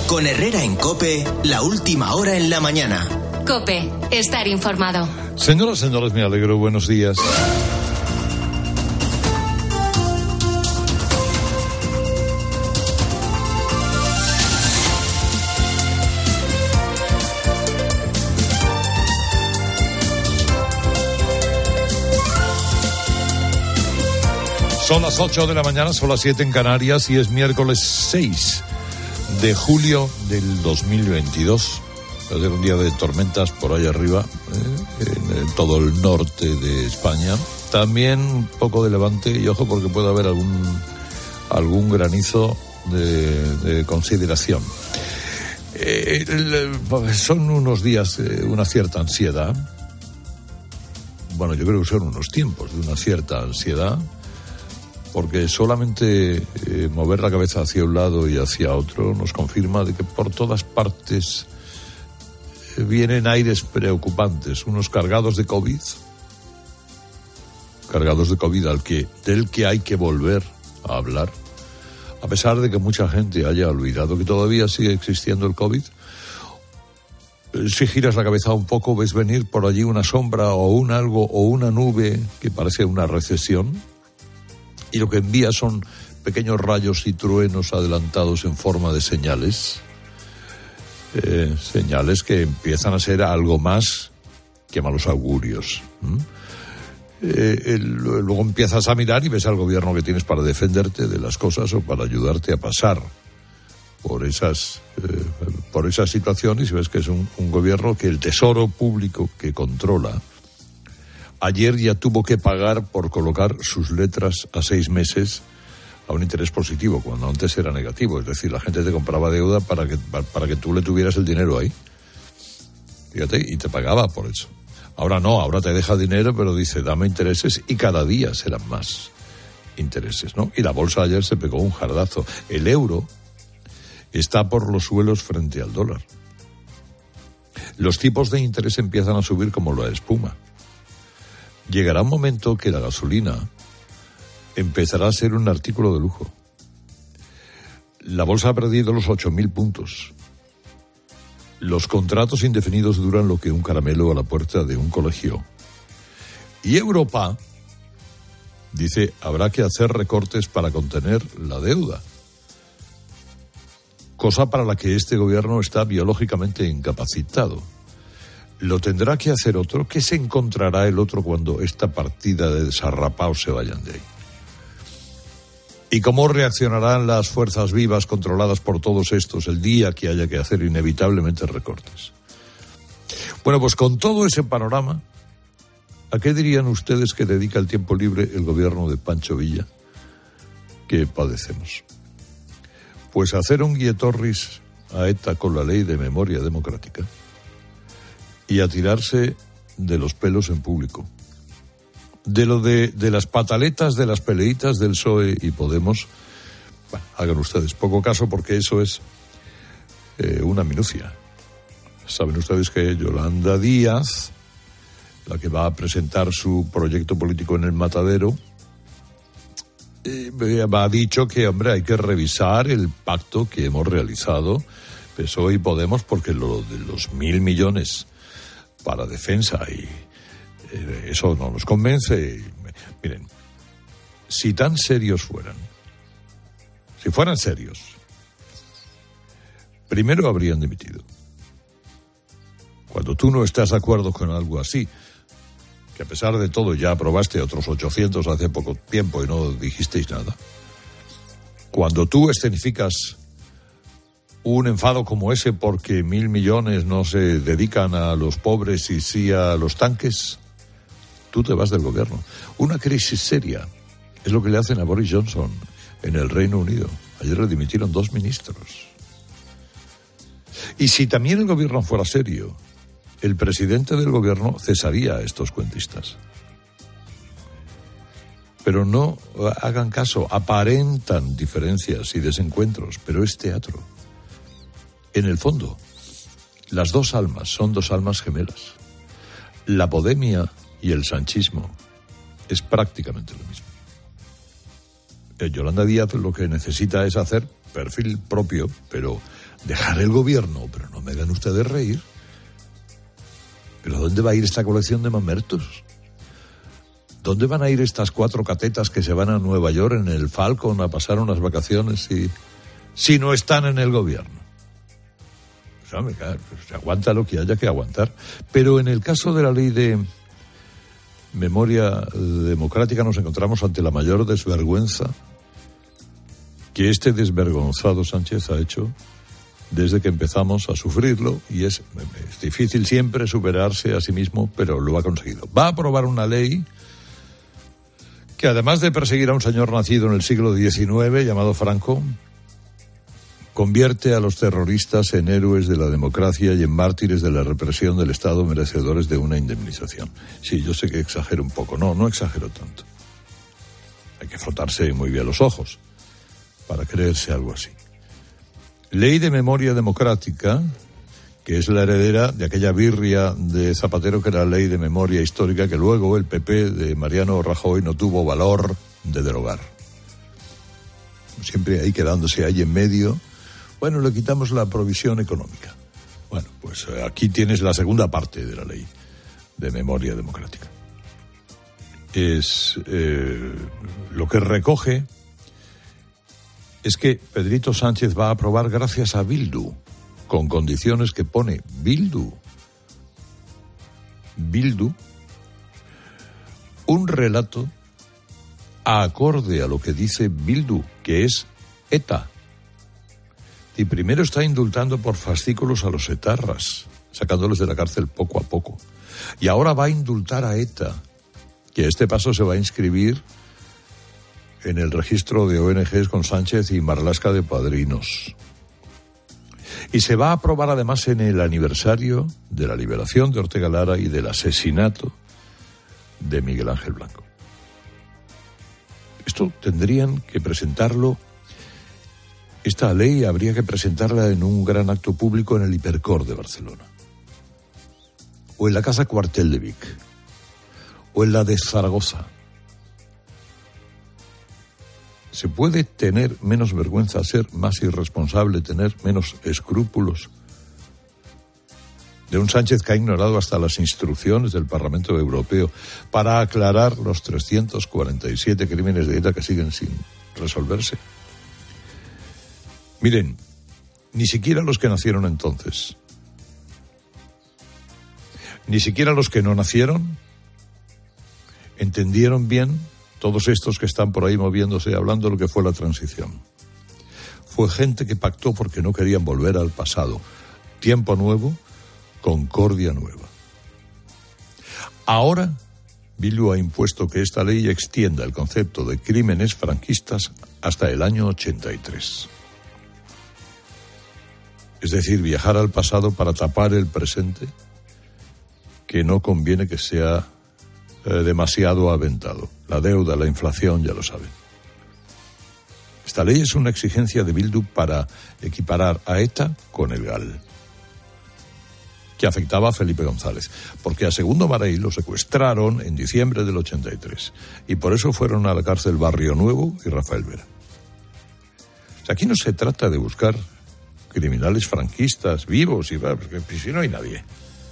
Con Herrera en COPE, la última hora en la mañana. COPE, estar informado. Señoras, señores, me alegro, buenos días. Son las 8 de la mañana, son las 7 en Canarias y es miércoles 6 de julio del 2022. Va a ser un día de tormentas por ahí arriba, en todo el norte de España. También un poco de levante y ojo porque puede haber algún granizo de consideración. Son unos días, una cierta ansiedad. Bueno, yo creo que son unos tiempos de una cierta ansiedad. Porque solamente mover la cabeza hacia un lado y hacia otro nos confirma de que por todas partes vienen aires preocupantes, unos cargados de COVID del que hay que volver a hablar, a pesar de que mucha gente haya olvidado que todavía sigue existiendo el COVID. Si giras la cabeza un poco, ves venir por allí una sombra o un algo o una nube que parece una recesión. Y lo que envía son pequeños rayos y truenos adelantados en forma de señales. Señales que empiezan a ser algo más que malos augurios. Luego empiezas a mirar y ves al gobierno que tienes para defenderte de las cosas o para ayudarte a pasar por esas situaciones y ves que es un gobierno que el tesoro público que controla ayer ya tuvo que pagar por colocar sus letras a 6 meses a un interés positivo, cuando antes era negativo. Es decir, la gente te compraba deuda para que tú le tuvieras el dinero ahí. Fíjate, y te pagaba por eso. Ahora no, ahora te deja dinero, pero dice, dame intereses, y cada día serán más intereses, ¿no? Y la bolsa ayer se pegó un jardazo. El euro está por los suelos frente al dólar. Los tipos de interés empiezan a subir como la espuma. Llegará un momento que la gasolina empezará a ser un artículo de lujo. La bolsa ha perdido los 8.000 puntos. Los contratos indefinidos duran lo que un caramelo a la puerta de un colegio. Y Europa dice, habrá que hacer recortes para contener la deuda. Cosa para la que este gobierno está biológicamente incapacitado. Lo tendrá que hacer otro. ¿Qué se encontrará el otro cuando esta partida de desarrapaos se vayan de ahí? ¿Y cómo reaccionarán las fuerzas vivas controladas por todos estos el día que haya que hacer inevitablemente recortes? Bueno, pues con todo ese panorama, ¿a qué dirían ustedes que dedica el tiempo libre el gobierno de Pancho Villa que padecemos? Pues hacer un guietorris a ETA con la ley de memoria democrática y a tirarse de los pelos en público. De las pataletas, de las peleitas del PSOE y Podemos, bueno, hagan ustedes poco caso porque eso es una minucia. Saben ustedes que Yolanda Díaz, la que va a presentar su proyecto político en el Matadero, ha dicho que, hombre, hay que revisar el pacto que hemos realizado PSOE y Podemos porque lo de los 1.000 millones para defensa y eso no nos convence. Miren, si tan serios fueran, si fueran serios, primero habrían dimitido. Cuando tú no estás de acuerdo con algo así, que a pesar de todo ya aprobaste otros 800 hace poco tiempo y no dijisteis nada, cuando tú escenificas un enfado como ese porque 1.000 millones no se dedican a los pobres y sí a los tanques, tú te vas del gobierno. Una crisis seria es lo que le hacen a Boris Johnson en el Reino Unido. Ayer le dimitieron 2 ministros. Y si también el gobierno fuera serio, el presidente del gobierno cesaría a estos cuentistas. Pero no hagan caso, aparentan diferencias y desencuentros, pero es teatro. En el fondo, las dos almas son 2 almas gemelas. La Podemia y el sanchismo es prácticamente lo mismo. Yolanda Díaz lo que necesita es hacer perfil propio, pero dejar el gobierno, pero no me hagan ustedes reír. ¿Pero dónde va a ir esta colección de mamertos? ¿Dónde van a ir estas 4 catetas que se van a Nueva York en el Falcon a pasar unas vacaciones si no están en el gobierno? Pues, hombre, claro, se aguanta lo que haya que aguantar. Pero en el caso de la ley de memoria democrática nos encontramos ante la mayor desvergüenza que este desvergonzado Sánchez ha hecho desde que empezamos a sufrirlo, y es difícil siempre superarse a sí mismo, pero lo ha conseguido. Va a aprobar una ley que, además de perseguir a un señor nacido en el siglo XIX llamado Franco, convierte a los terroristas en héroes de la democracia y en mártires de la represión del Estado, merecedores de una indemnización. Sí, yo sé que exagero un poco. No exagero tanto. Hay que frotarse muy bien los ojos para creerse algo así. Ley de memoria democrática, que es la heredera de aquella birria de Zapatero que era la ley de memoria histórica que luego el PP de Mariano Rajoy no tuvo valor de derogar. Siempre ahí quedándose ahí en medio. Bueno, le quitamos la provisión económica. Bueno, pues aquí tienes la segunda parte de la ley de memoria democrática. Es lo que recoge es que Pedrito Sánchez va a aprobar, gracias a Bildu, con condiciones que pone Bildu, un relato acorde a lo que dice Bildu, que es ETA. Y primero está indultando por fascículos a los etarras, sacándoles de la cárcel poco a poco. Y ahora va a indultar a ETA, que a este paso se va a inscribir en el registro de ONGs con Sánchez y Marlaska de padrinos. Y se va a aprobar además en el aniversario de la liberación de Ortega Lara y del asesinato de Miguel Ángel Blanco. Esto tendrían que presentarlo, esta ley habría que presentarla en un gran acto público en el Hipercor de Barcelona, o en la Casa Cuartel de Vic, o en la de Zaragoza. ¿Se puede tener menos vergüenza, ser más irresponsable, tener menos escrúpulos de un Sánchez que ha ignorado hasta las instrucciones del Parlamento Europeo para aclarar los 347 crímenes de ETA que siguen sin resolverse? Miren, ni siquiera los que nacieron entonces, ni siquiera los que no nacieron, entendieron bien todos estos que están por ahí moviéndose, hablando de lo que fue la transición. Fue gente que pactó porque no querían volver al pasado. Tiempo nuevo, concordia nueva. Ahora, Bildu ha impuesto que esta ley extienda el concepto de crímenes franquistas hasta el año 83. Es decir, viajar al pasado para tapar el presente, que no conviene que sea demasiado aventado. La deuda, la inflación, ya lo saben. Esta ley es una exigencia de Bildu para equiparar a ETA con el GAL, que afectaba a Felipe González, porque a Segundo Maray lo secuestraron en diciembre del 83 y por eso fueron a la cárcel Barrio Nuevo y Rafael Vera. O sea, aquí no se trata de buscar criminales franquistas vivos, porque si no hay nadie.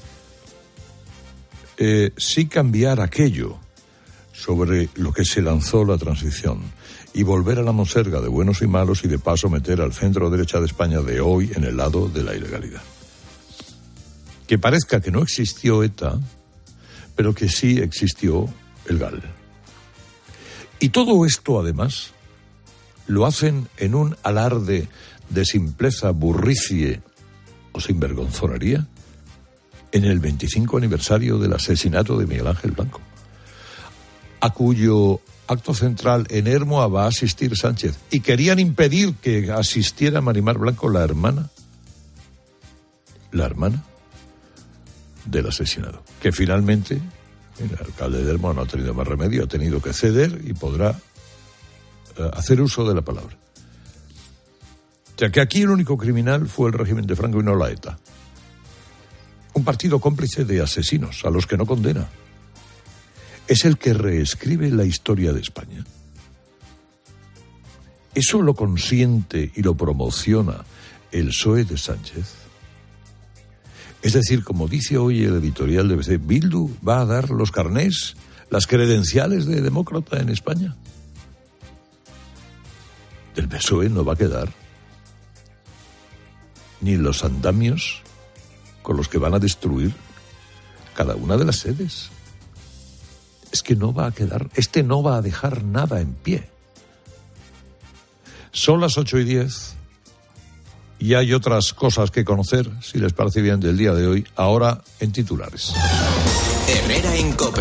Sí cambiar aquello sobre lo que se lanzó la transición y volver a la monserga de buenos y malos y de paso meter al centro derecha de España de hoy en el lado de la ilegalidad. Que parezca que no existió ETA, pero que sí existió el GAL. Y todo esto, además, lo hacen en un alarde de simpleza, burricie o sinvergonzonería en el 25 aniversario del asesinato de Miguel Ángel Blanco, a cuyo acto central en Hermoa va a asistir Sánchez, y querían impedir que asistiera Marimar Blanco, la hermana del asesinado, que finalmente el alcalde de Hermoa no ha tenido más remedio, ha tenido que ceder y podrá hacer uso de la palabra. O sea que aquí el único criminal fue el régimen de Franco y no la ETA. Un partido cómplice de asesinos a los que no condena. Es el que reescribe la historia de España. ¿Eso lo consiente y lo promociona el PSOE de Sánchez? Es decir, como dice hoy el editorial de BBC, ¿Bildu va a dar los carnés, las credenciales de demócrata en España? Del PSOE no va a quedar ni los andamios con los que van a destruir cada una de las sedes. Es que no va a quedar, no va a dejar nada en pie. Son las 8:10 y hay otras cosas que conocer, si les parece bien, del día de hoy, ahora en titulares. Herrera en COPE.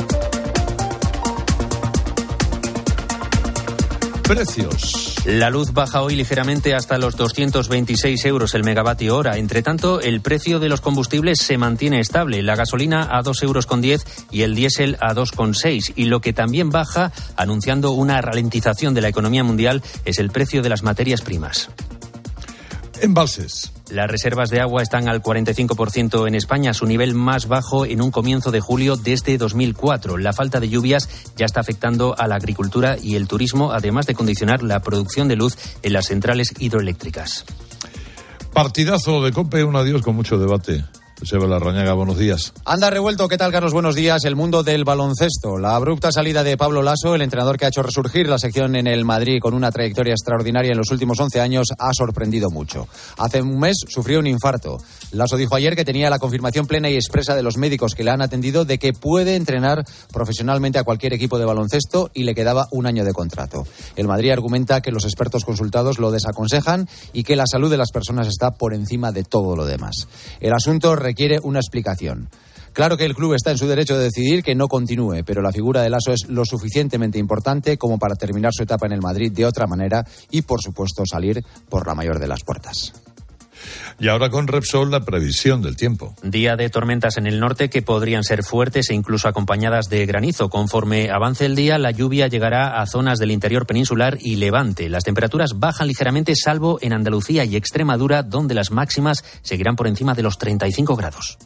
Precios. La luz baja hoy ligeramente hasta los 226 euros el megavatio hora. Entre tanto, el precio de los combustibles se mantiene estable. La gasolina a 2,10 euros y el diésel a 2,6. Y lo que también baja, anunciando una ralentización de la economía mundial, es el precio de las materias primas. Embalses. Las reservas de agua están al 45% en España, su nivel más bajo en un comienzo de julio desde 2004. La falta de lluvias ya está afectando a la agricultura y el turismo, además de condicionar la producción de luz en las centrales hidroeléctricas. Partidazo de COPE, un adiós con mucho debate. Joseba Larrañaga, buenos días. Anda revuelto, ¿qué tal, Carlos? Buenos días. El mundo del baloncesto. La abrupta salida de Pablo Laso, el entrenador que ha hecho resurgir la sección en el Madrid con una trayectoria extraordinaria en los últimos 11 años, ha sorprendido mucho. Hace un mes sufrió un infarto. Laso dijo ayer que tenía la confirmación plena y expresa de los médicos que le han atendido de que puede entrenar profesionalmente a cualquier equipo de baloncesto y le quedaba un año de contrato. El Madrid argumenta que los expertos consultados lo desaconsejan y que la salud de las personas está por encima de todo lo demás. El asunto requiere una explicación. Claro que el club está en su derecho de decidir que no continúe, pero la figura de Laso es lo suficientemente importante como para terminar su etapa en el Madrid de otra manera y, por supuesto, salir por la mayor de las puertas. Y ahora con Repsol la previsión del tiempo. Día de tormentas en el norte que podrían ser fuertes e incluso acompañadas de granizo. Conforme avance el día, la lluvia llegará a zonas del interior peninsular y levante. Las temperaturas bajan ligeramente, salvo en Andalucía y Extremadura, donde las máximas seguirán por encima de los 35 grados.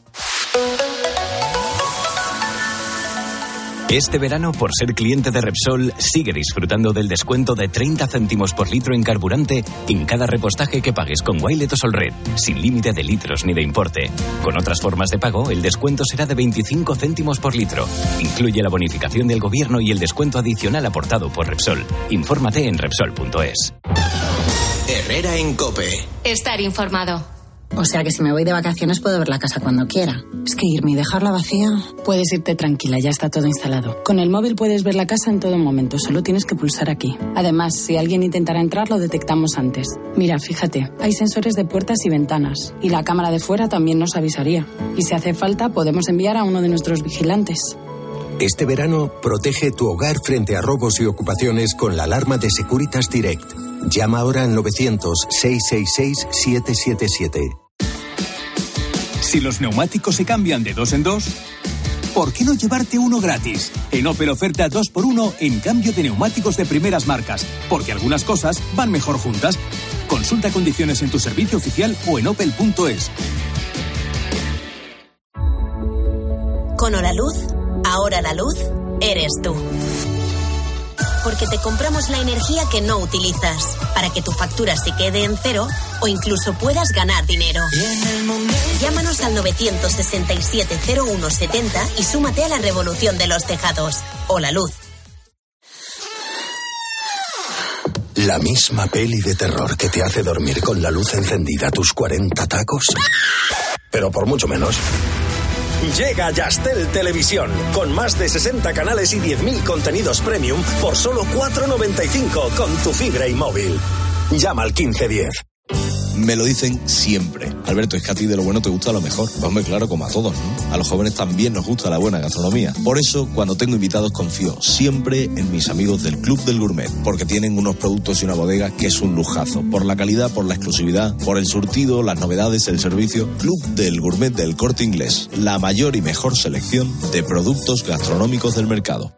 Este verano, por ser cliente de Repsol, sigue disfrutando del descuento de 30 céntimos por litro en carburante en cada repostaje que pagues con Wilet o Solred, sin límite de litros ni de importe. Con otras formas de pago, el descuento será de 25 céntimos por litro. Incluye la bonificación del gobierno y el descuento adicional aportado por Repsol. Infórmate en Repsol.es. Herrera en COPE. Estar informado. O sea que si me voy de vacaciones puedo ver la casa cuando quiera. Es que irme y dejarla vacía... Puedes irte tranquila, ya está todo instalado. Con el móvil puedes ver la casa en todo momento, solo tienes que pulsar aquí. Además, si alguien intentara entrar, lo detectamos antes. Mira, fíjate, hay sensores de puertas y ventanas. Y la cámara de fuera también nos avisaría. Y si hace falta, podemos enviar a uno de nuestros vigilantes. Este verano, protege tu hogar frente a robos y ocupaciones con la alarma de Securitas Direct. Llama ahora al 900-666-777. Si los neumáticos se cambian de 2 en 2, ¿por qué no llevarte uno gratis? En Opel oferta 2x1 en cambio de neumáticos de primeras marcas, porque algunas cosas van mejor juntas. Consulta condiciones en tu servicio oficial o en opel.es. Con Holaluz, ahora la luz eres tú. Porque te compramos la energía que no utilizas, para que tu factura se quede en cero o incluso puedas ganar dinero. Llámanos al 967-0170 y súmate a la revolución de los tejados. Holaluz. ¿La misma peli de terror que te hace dormir con la luz encendida tus 40 tacos? Pero por mucho menos. Llega Yastel Televisión, con más de 60 canales y 10.000 contenidos premium por solo 4,95 con tu fibra y móvil. Llama al 1510. Me lo dicen siempre. Alberto, es que a ti de lo bueno te gusta lo mejor. Hombre, claro, como a todos, ¿no? A los jóvenes también nos gusta la buena gastronomía. Por eso, cuando tengo invitados, confío siempre en mis amigos del Club del Gourmet, porque tienen unos productos y una bodega que es un lujazo. Por la calidad, por la exclusividad, por el surtido, las novedades, el servicio. Club del Gourmet del Corte Inglés. La mayor y mejor selección de productos gastronómicos del mercado.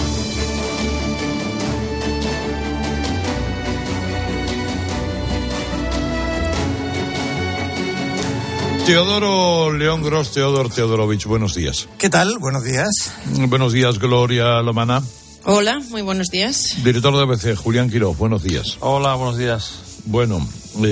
Teodoro León Gros, Teodorovich, buenos días. ¿Qué tal? Buenos días. Buenos días, Gloria Lomana. Hola, muy buenos días. Director de ABC, Julián Quiroz, buenos días. Hola, buenos días. Bueno,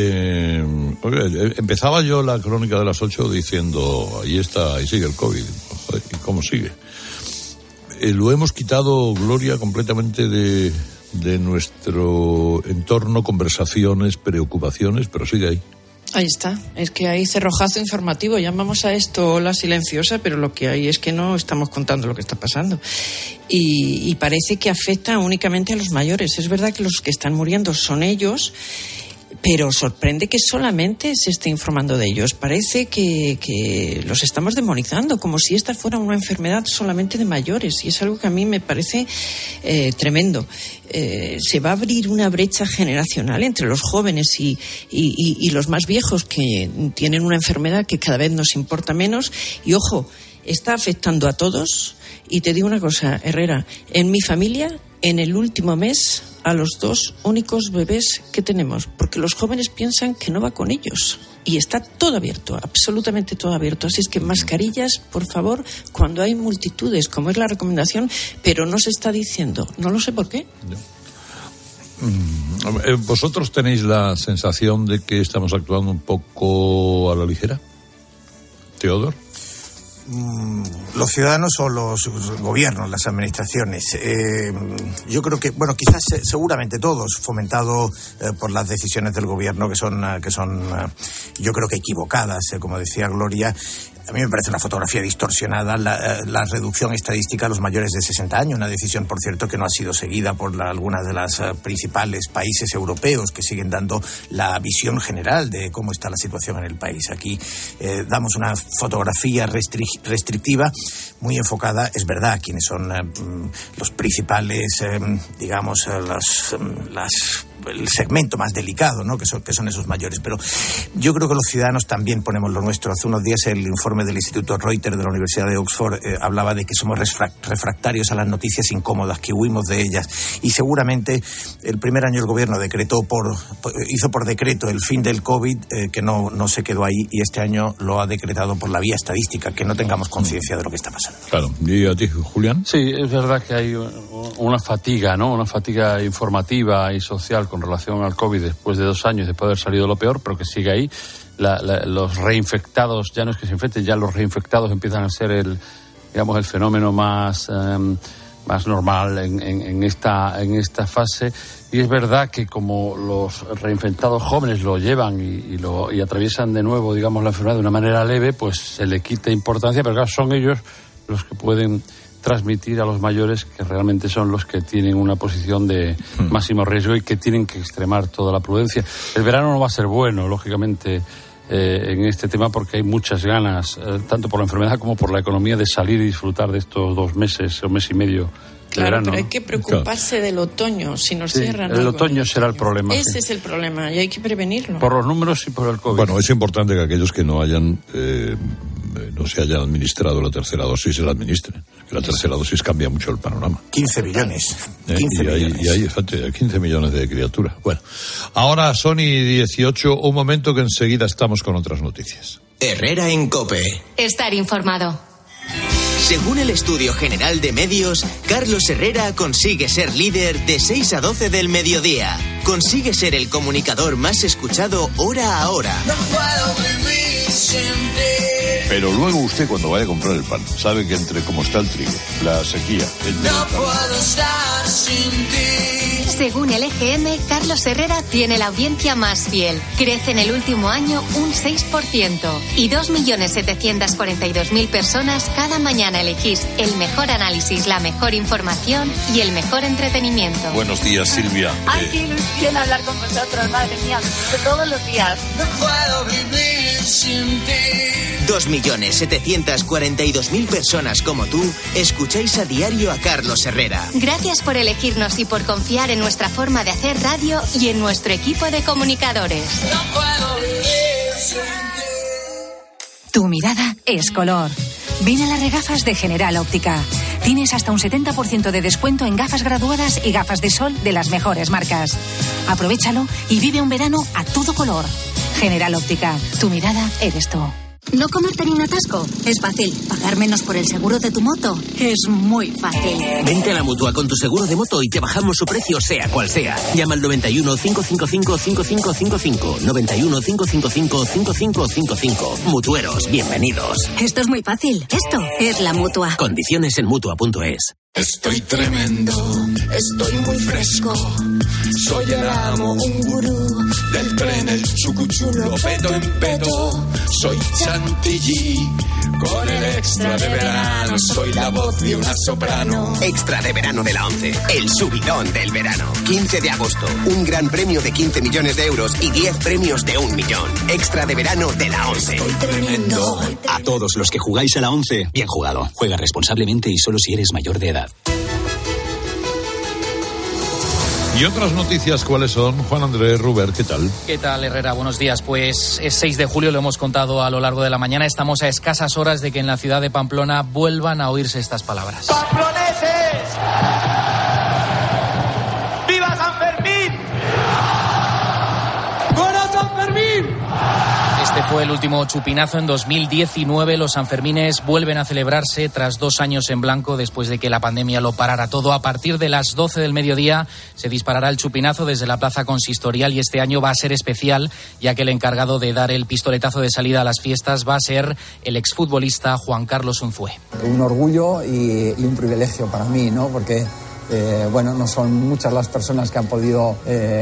empezaba yo la crónica de las 8 diciendo, ahí sigue el COVID. Joder, ¿y cómo sigue? Lo hemos quitado, Gloria, completamente de nuestro entorno, conversaciones, preocupaciones, pero sigue ahí. Ahí está, es que hay cerrojazo informativo, llamamos a esto ola silenciosa, pero lo que hay es que no estamos contando lo que está pasando. Y parece que afecta únicamente a los mayores. Es verdad que los que están muriendo son ellos, pero sorprende que solamente se esté informando de ellos. Parece que los estamos demonizando, como si esta fuera una enfermedad solamente de mayores, y es algo que a mí me parece tremendo. Se va a abrir una brecha generacional entre los jóvenes y los más viejos, que tienen una enfermedad que cada vez nos importa menos. Y ojo, está afectando a todos. Y te digo una cosa, Herrera, en mi familia, en el último mes, a los 2 únicos bebés que tenemos, porque los jóvenes piensan que no va con ellos. Y está todo abierto, absolutamente todo abierto. Así es que mascarillas, por favor, cuando hay multitudes, como es la recomendación, pero no se está diciendo. No lo sé por qué. ¿Vosotros tenéis la sensación de que estamos actuando un poco a la ligera? ¿Teodor? Los ciudadanos o los gobiernos, las administraciones. Yo creo que, quizás seguramente todos, fomentado por las decisiones del gobierno que son yo creo que equivocadas, como decía Gloria. A mí me parece una fotografía distorsionada la reducción estadística a los mayores de 60 años, una decisión, por cierto, que no ha sido seguida por algunas de las principales países europeos, que siguen dando la visión general de cómo está la situación en el país. Aquí damos una fotografía restrictiva, muy enfocada, es verdad, a quienes son los principales, el segmento más delicado, ¿no? que son esos mayores. Pero yo creo que los ciudadanos también ponemos lo nuestro. Hace unos días el informe del Instituto Reuters de la Universidad de Oxford hablaba de que somos refractarios a las noticias incómodas, que huimos de ellas. Y seguramente el primer año el gobierno hizo por decreto el fin del COVID, que no se quedó ahí, y este año lo ha decretado por la vía estadística, que no tengamos conciencia de lo que está pasando. Claro. ¿Y a ti, Julián? Sí, es verdad que hay una fatiga, ¿no? Una fatiga informativa y social con relación al COVID después de 2 años, después de haber salido lo peor, pero que sigue ahí. Los reinfectados, ya no es que se infecten, ya los reinfectados empiezan a ser el fenómeno más normal en esta fase. Y es verdad que como los reinfectados jóvenes lo llevan y atraviesan de nuevo, la enfermedad de una manera leve, pues se le quita importancia, pero claro, son ellos los que pueden transmitir a los mayores, que realmente son los que tienen una posición de máximo riesgo y que tienen que extremar toda la prudencia. El verano no va a ser bueno, lógicamente, en este tema, porque hay muchas ganas, tanto por la enfermedad como por la economía, de salir y disfrutar de estos 2 meses o mes y medio. Claro, verano, pero hay que preocuparse del otoño, si nos cierran. El otoño será el problema. Ese es el problema y hay que prevenirlo. Por los números y por el COVID. Bueno, es importante que aquellos que no se hayan administrado la tercera dosis se la administren. Que la tercera dosis cambia mucho el panorama. 15 millones. 15 millones. Y hay 15 millones de criaturas. Bueno, ahora Sony 18, un momento que enseguida estamos con otras noticias. Herrera en COPE. Estar informado. Según el Estudio General de Medios, Carlos Herrera consigue ser líder de 6 a 12 del mediodía. Consigue ser el comunicador más escuchado hora a hora. No puedo vivir sin ti. Pero luego usted, cuando vaya a comprar el pan, sabe que entre como está el trigo, la sequía... No puedo estar sin ti. Según el EGM, Carlos Herrera tiene la audiencia más fiel. Crece en el último año un 6%. Y 2.742.000 personas cada mañana elegís el mejor análisis, la mejor información y el mejor entretenimiento. Buenos días, Silvia. Ay, qué ilusión hablar con vosotros, madre mía, todos los días. No puedo vivir sin ti. 2.742.000 personas como tú escucháis a diario a Carlos Herrera. Gracias por elegirnos y por confiar en nuestra forma de hacer radio y en nuestro equipo de comunicadores. No puedo vivir sin ti. Tu mirada es color. Ven a las regafas de General Óptica. Tienes hasta un 70% de descuento en gafas graduadas y gafas de sol de las mejores marcas. Aprovéchalo y vive un verano a todo color. General Óptica, tu mirada eres tú. ¿No comerte ni un atasco? Es fácil. ¿Pagar menos por el seguro de tu moto? Es muy fácil. Vente a la Mutua con tu seguro de moto y te bajamos su precio sea cual sea. Llama al 91 555 5555. 91 555 5555. Mutueros, bienvenidos. Esto es muy fácil. Esto es la Mutua. Condiciones en Mutua.es. Estoy tremendo, estoy muy fresco. Soy el amo, un gurú del tren, el chucuchulo, peto en peto. Soy Chantilly, con el extra de verano. Soy la voz de una soprano. Extra de verano de la 11, el subidón del verano. 15 de agosto, un gran premio de 15 millones de euros y 10 premios de 1 millón. Extra de verano de la 11. Estoy tremendo. A todos los que jugáis a la 11, bien jugado. Juega responsablemente y solo si eres mayor de edad. Y otras noticias, ¿cuáles son? Juan Andrés Ruber, ¿qué tal? ¿Qué tal, Herrera? Buenos días. Pues es 6 de julio, lo hemos contado a lo largo de la mañana. Estamos a escasas horas de que en la ciudad de Pamplona vuelvan a oírse estas palabras. ¡Pamploneses! ¡Viva San Fermín! ¡Fuera San Fermín! Este fue el último chupinazo. En 2019 los Sanfermines vuelven a celebrarse tras 2 años en blanco después de que la pandemia lo parara todo. A partir de las 12 del mediodía se disparará el chupinazo desde la plaza consistorial y este año va a ser especial ya que el encargado de dar el pistoletazo de salida a las fiestas va a ser el exfutbolista Juan Carlos Unzué. Un orgullo y un privilegio para mí, ¿no? Porque no son muchas las personas que han podido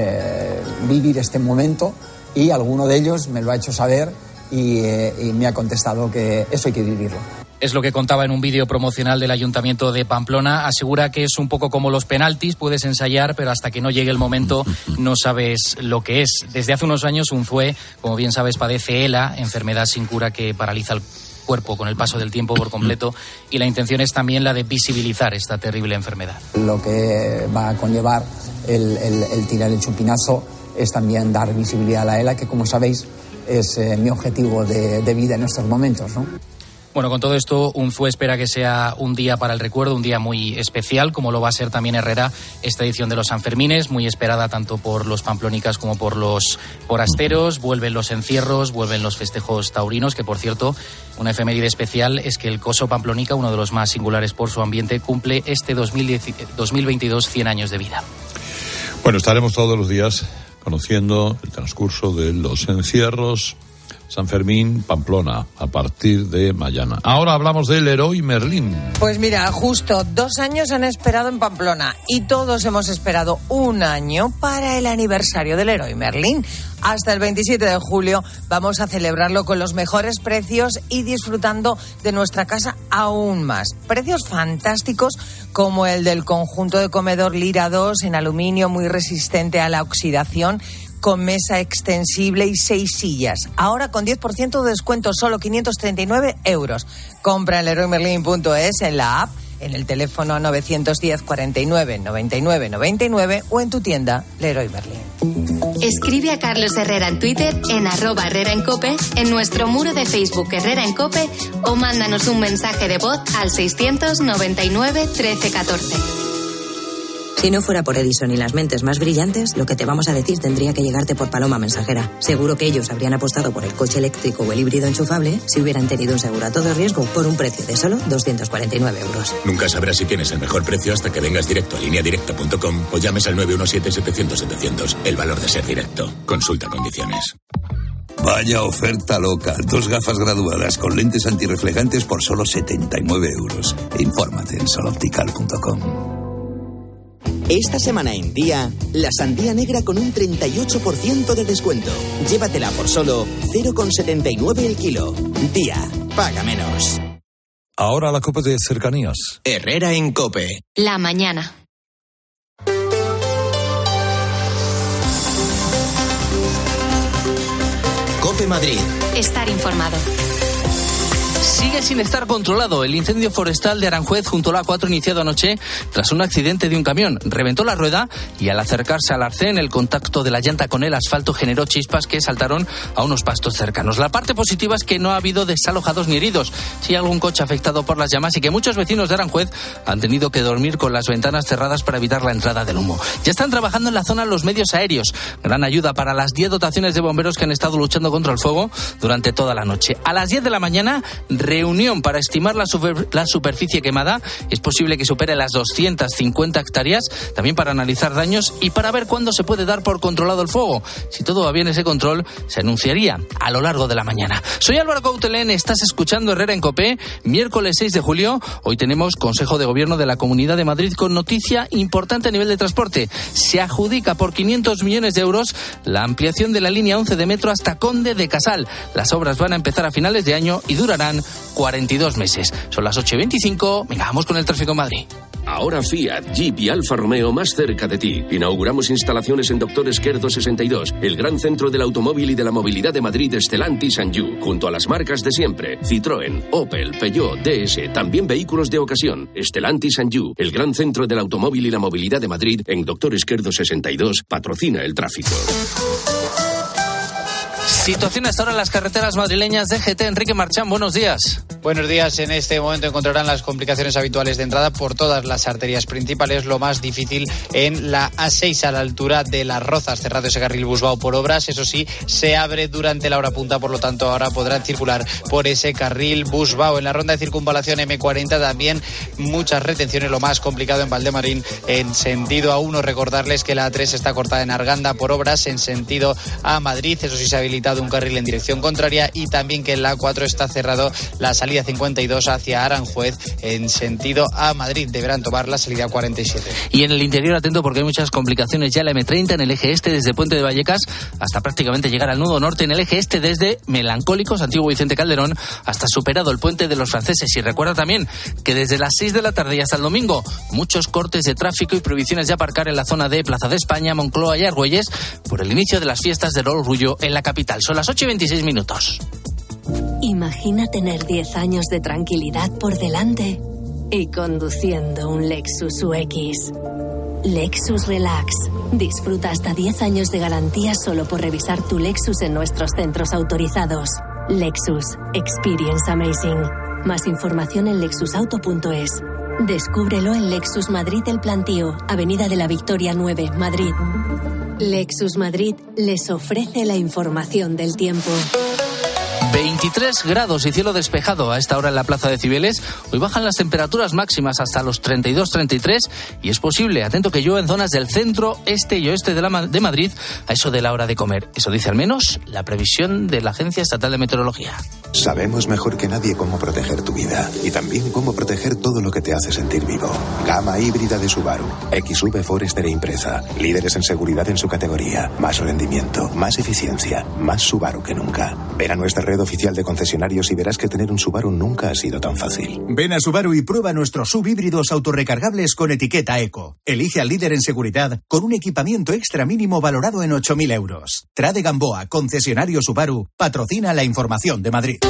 vivir este momento. Y alguno de ellos me lo ha hecho saber y me ha contestado que eso hay que vivirlo. Es lo que contaba en un vídeo promocional del Ayuntamiento de Pamplona. Asegura que es un poco como los penaltis, puedes ensayar, pero hasta que no llegue el momento no sabes lo que es. Desde hace unos años Unzué, como bien sabes, padece ELA, enfermedad sin cura que paraliza el cuerpo con el paso del tiempo por completo, y la intención es también la de visibilizar esta terrible enfermedad. Lo que va a conllevar el tirar el chupinazo es también dar visibilidad a la ELA, que como sabéis es mi objetivo de vida en estos momentos, ¿no? Bueno, con todo esto, Unzué espera que sea un día para el recuerdo, un día muy especial, como lo va a ser también Herrera esta edición de los Sanfermines, muy esperada tanto por los pamplónicas como por los forasteros. Vuelven los encierros, vuelven los festejos taurinos, que por cierto, una efeméride especial es que el Coso Pamplónica, uno de los más singulares por su ambiente, cumple este 2022 100 años de vida. Bueno, estaremos todos los días conociendo el transcurso de los encierros. San Fermín, Pamplona, a partir de mañana. Ahora hablamos del Leroy Merlin. Pues mira, justo 2 años han esperado en Pamplona y todos hemos esperado 1 año para el aniversario del Leroy Merlin. Hasta el 27 de julio vamos a celebrarlo con los mejores precios y disfrutando de nuestra casa aún más. Precios fantásticos como el del conjunto de comedor Lira 2 en aluminio muy resistente a la oxidación, con mesa extensible y 6 sillas. Ahora con 10% de descuento, solo 539 euros. Compra en leroymerlin.es, en la app, en el teléfono 910 49 99 99 o en tu tienda Leroy Merlin. Escribe a Carlos Herrera en Twitter, en @Herrera en COPE, en nuestro muro de Facebook Herrera en COPE o mándanos un mensaje de voz al 699 13 14. Si no fuera por Edison y las mentes más brillantes, lo que te vamos a decir tendría que llegarte por paloma mensajera. Seguro que ellos habrían apostado por el coche eléctrico o el híbrido enchufable si hubieran tenido un seguro a todo riesgo por un precio de solo 249 euros. Nunca sabrás si tienes el mejor precio hasta que vengas directo a lineadirecta.com o llames al 917-700-700. El valor de ser directo. Consulta condiciones. Vaya oferta loca. 2 gafas graduadas con lentes antirreflejantes por solo 79 euros. Infórmate en soloptical.com. Esta semana en Día, la sandía negra con un 38% de descuento. Llévatela por solo 0,79 el kilo. Día, paga menos. Ahora la COPE de cercanías. Herrera en COPE. La mañana. COPE Madrid. Estar informado. Sigue sin estar controlado el incendio forestal de Aranjuez junto a la A4 iniciado anoche tras un accidente de un camión. Reventó la rueda y al acercarse al arcén el contacto de la llanta con el asfalto generó chispas que saltaron a unos pastos cercanos. La parte positiva es que no ha habido desalojados ni heridos. Sí hay algún coche afectado por las llamas y que muchos vecinos de Aranjuez han tenido que dormir con las ventanas cerradas para evitar la entrada del humo. Ya están trabajando en la zona los medios aéreos. Gran ayuda para las 10 dotaciones de bomberos que han estado luchando contra el fuego durante toda la noche. A las 10 de la mañana, reunión para estimar la superficie quemada. Es posible que supere las 250 hectáreas. También para analizar daños y para ver cuándo se puede dar por controlado el fuego. Si todo va bien, ese control se anunciaría a lo largo de la mañana. Soy Álvaro Coutelén, estás escuchando Herrera en COPE. Miércoles 6 de julio. Hoy tenemos Consejo de Gobierno de la Comunidad de Madrid con noticia importante a nivel de transporte. Se adjudica por 500 millones de euros la ampliación de la línea 11 de metro hasta Conde de Casal. Las obras van a empezar a finales de año y durarán 42 meses. Son las 8:25. Venga, vamos con el tráfico en Madrid. Ahora Fiat, Jeep y Alfa Romeo más cerca de ti. Inauguramos instalaciones en Doctor Esquerdo 62, el gran centro del automóvil y de la movilidad de Madrid, Stellantis and You, junto a las marcas de siempre. Citroën, Opel, Peugeot, DS, también vehículos de ocasión. Stellantis and You, el gran centro del automóvil y la movilidad de Madrid, en Doctor Esquerdo 62, patrocina el tráfico. Situación hasta ahora en las carreteras madrileñas. DGT, Enrique Marchán, buenos días. Buenos días. En este momento encontrarán las complicaciones habituales de entrada por todas las arterias principales. Lo más difícil en la A6 a la altura de Las Rozas, cerrado ese carril Busbao por obras. Eso sí, se abre durante la hora punta, por lo tanto ahora podrán circular por ese carril Busbao. En la ronda de circunvalación M40 también muchas retenciones. Lo más complicado en Valdemarín en sentido A1. Recordarles que la A3 está cortada en Arganda por obras en sentido a Madrid. Eso sí, se ha habilitado un carril en dirección contraria y también que en la A4 está cerrado la salida 52 hacia Aranjuez en sentido a Madrid. Deberán tomar la salida 47. Y en el interior, atento porque hay muchas complicaciones ya en la M30 en el eje este desde Puente de Vallecas hasta prácticamente llegar al nudo norte, en el eje este desde Melancólicos, Antiguo Vicente Calderón, hasta superado el Puente de los Franceses. Y recuerda también que desde las 6 de la tarde y hasta el domingo muchos cortes de tráfico y prohibiciones de aparcar en la zona de Plaza de España, Moncloa y Argüelles por el inicio de las fiestas del Orgullo en la capital. Son las 8:26 minutos. Imagina tener 10 años de tranquilidad por delante y conduciendo un Lexus UX. Lexus Relax. Disfruta hasta 10 años de garantía solo por revisar tu Lexus en nuestros centros autorizados. Lexus. Experience Amazing. Más información en lexusauto.es. Descúbrelo en Lexus Madrid El Plantío, Avenida de la Victoria 9, Madrid. Lexus Madrid les ofrece la información del tiempo. 23 grados y cielo despejado a esta hora en la Plaza de Cibeles. Hoy bajan las temperaturas máximas hasta los 32-33 y es posible, atento, que llueva en zonas del centro, este y oeste de Madrid a eso de la hora de comer. Eso dice al menos la previsión de la Agencia Estatal de Meteorología. Sabemos mejor que nadie cómo proteger tu vida y también cómo proteger todo lo que te hace sentir vivo. Gama híbrida de Subaru, XV Forester e Impreza, líderes en seguridad en su categoría, más rendimiento, más eficiencia, más Subaru que nunca. Ven a nuestra red oficial de concesionarios y verás que tener un Subaru nunca ha sido tan fácil. Ven a Subaru y prueba nuestros SUV híbridos autorrecargables con etiqueta Eco. Elige al líder en seguridad con un equipamiento extra mínimo valorado en 8.000 euros. Trade Gamboa, concesionario Subaru, patrocina la información de Madrid.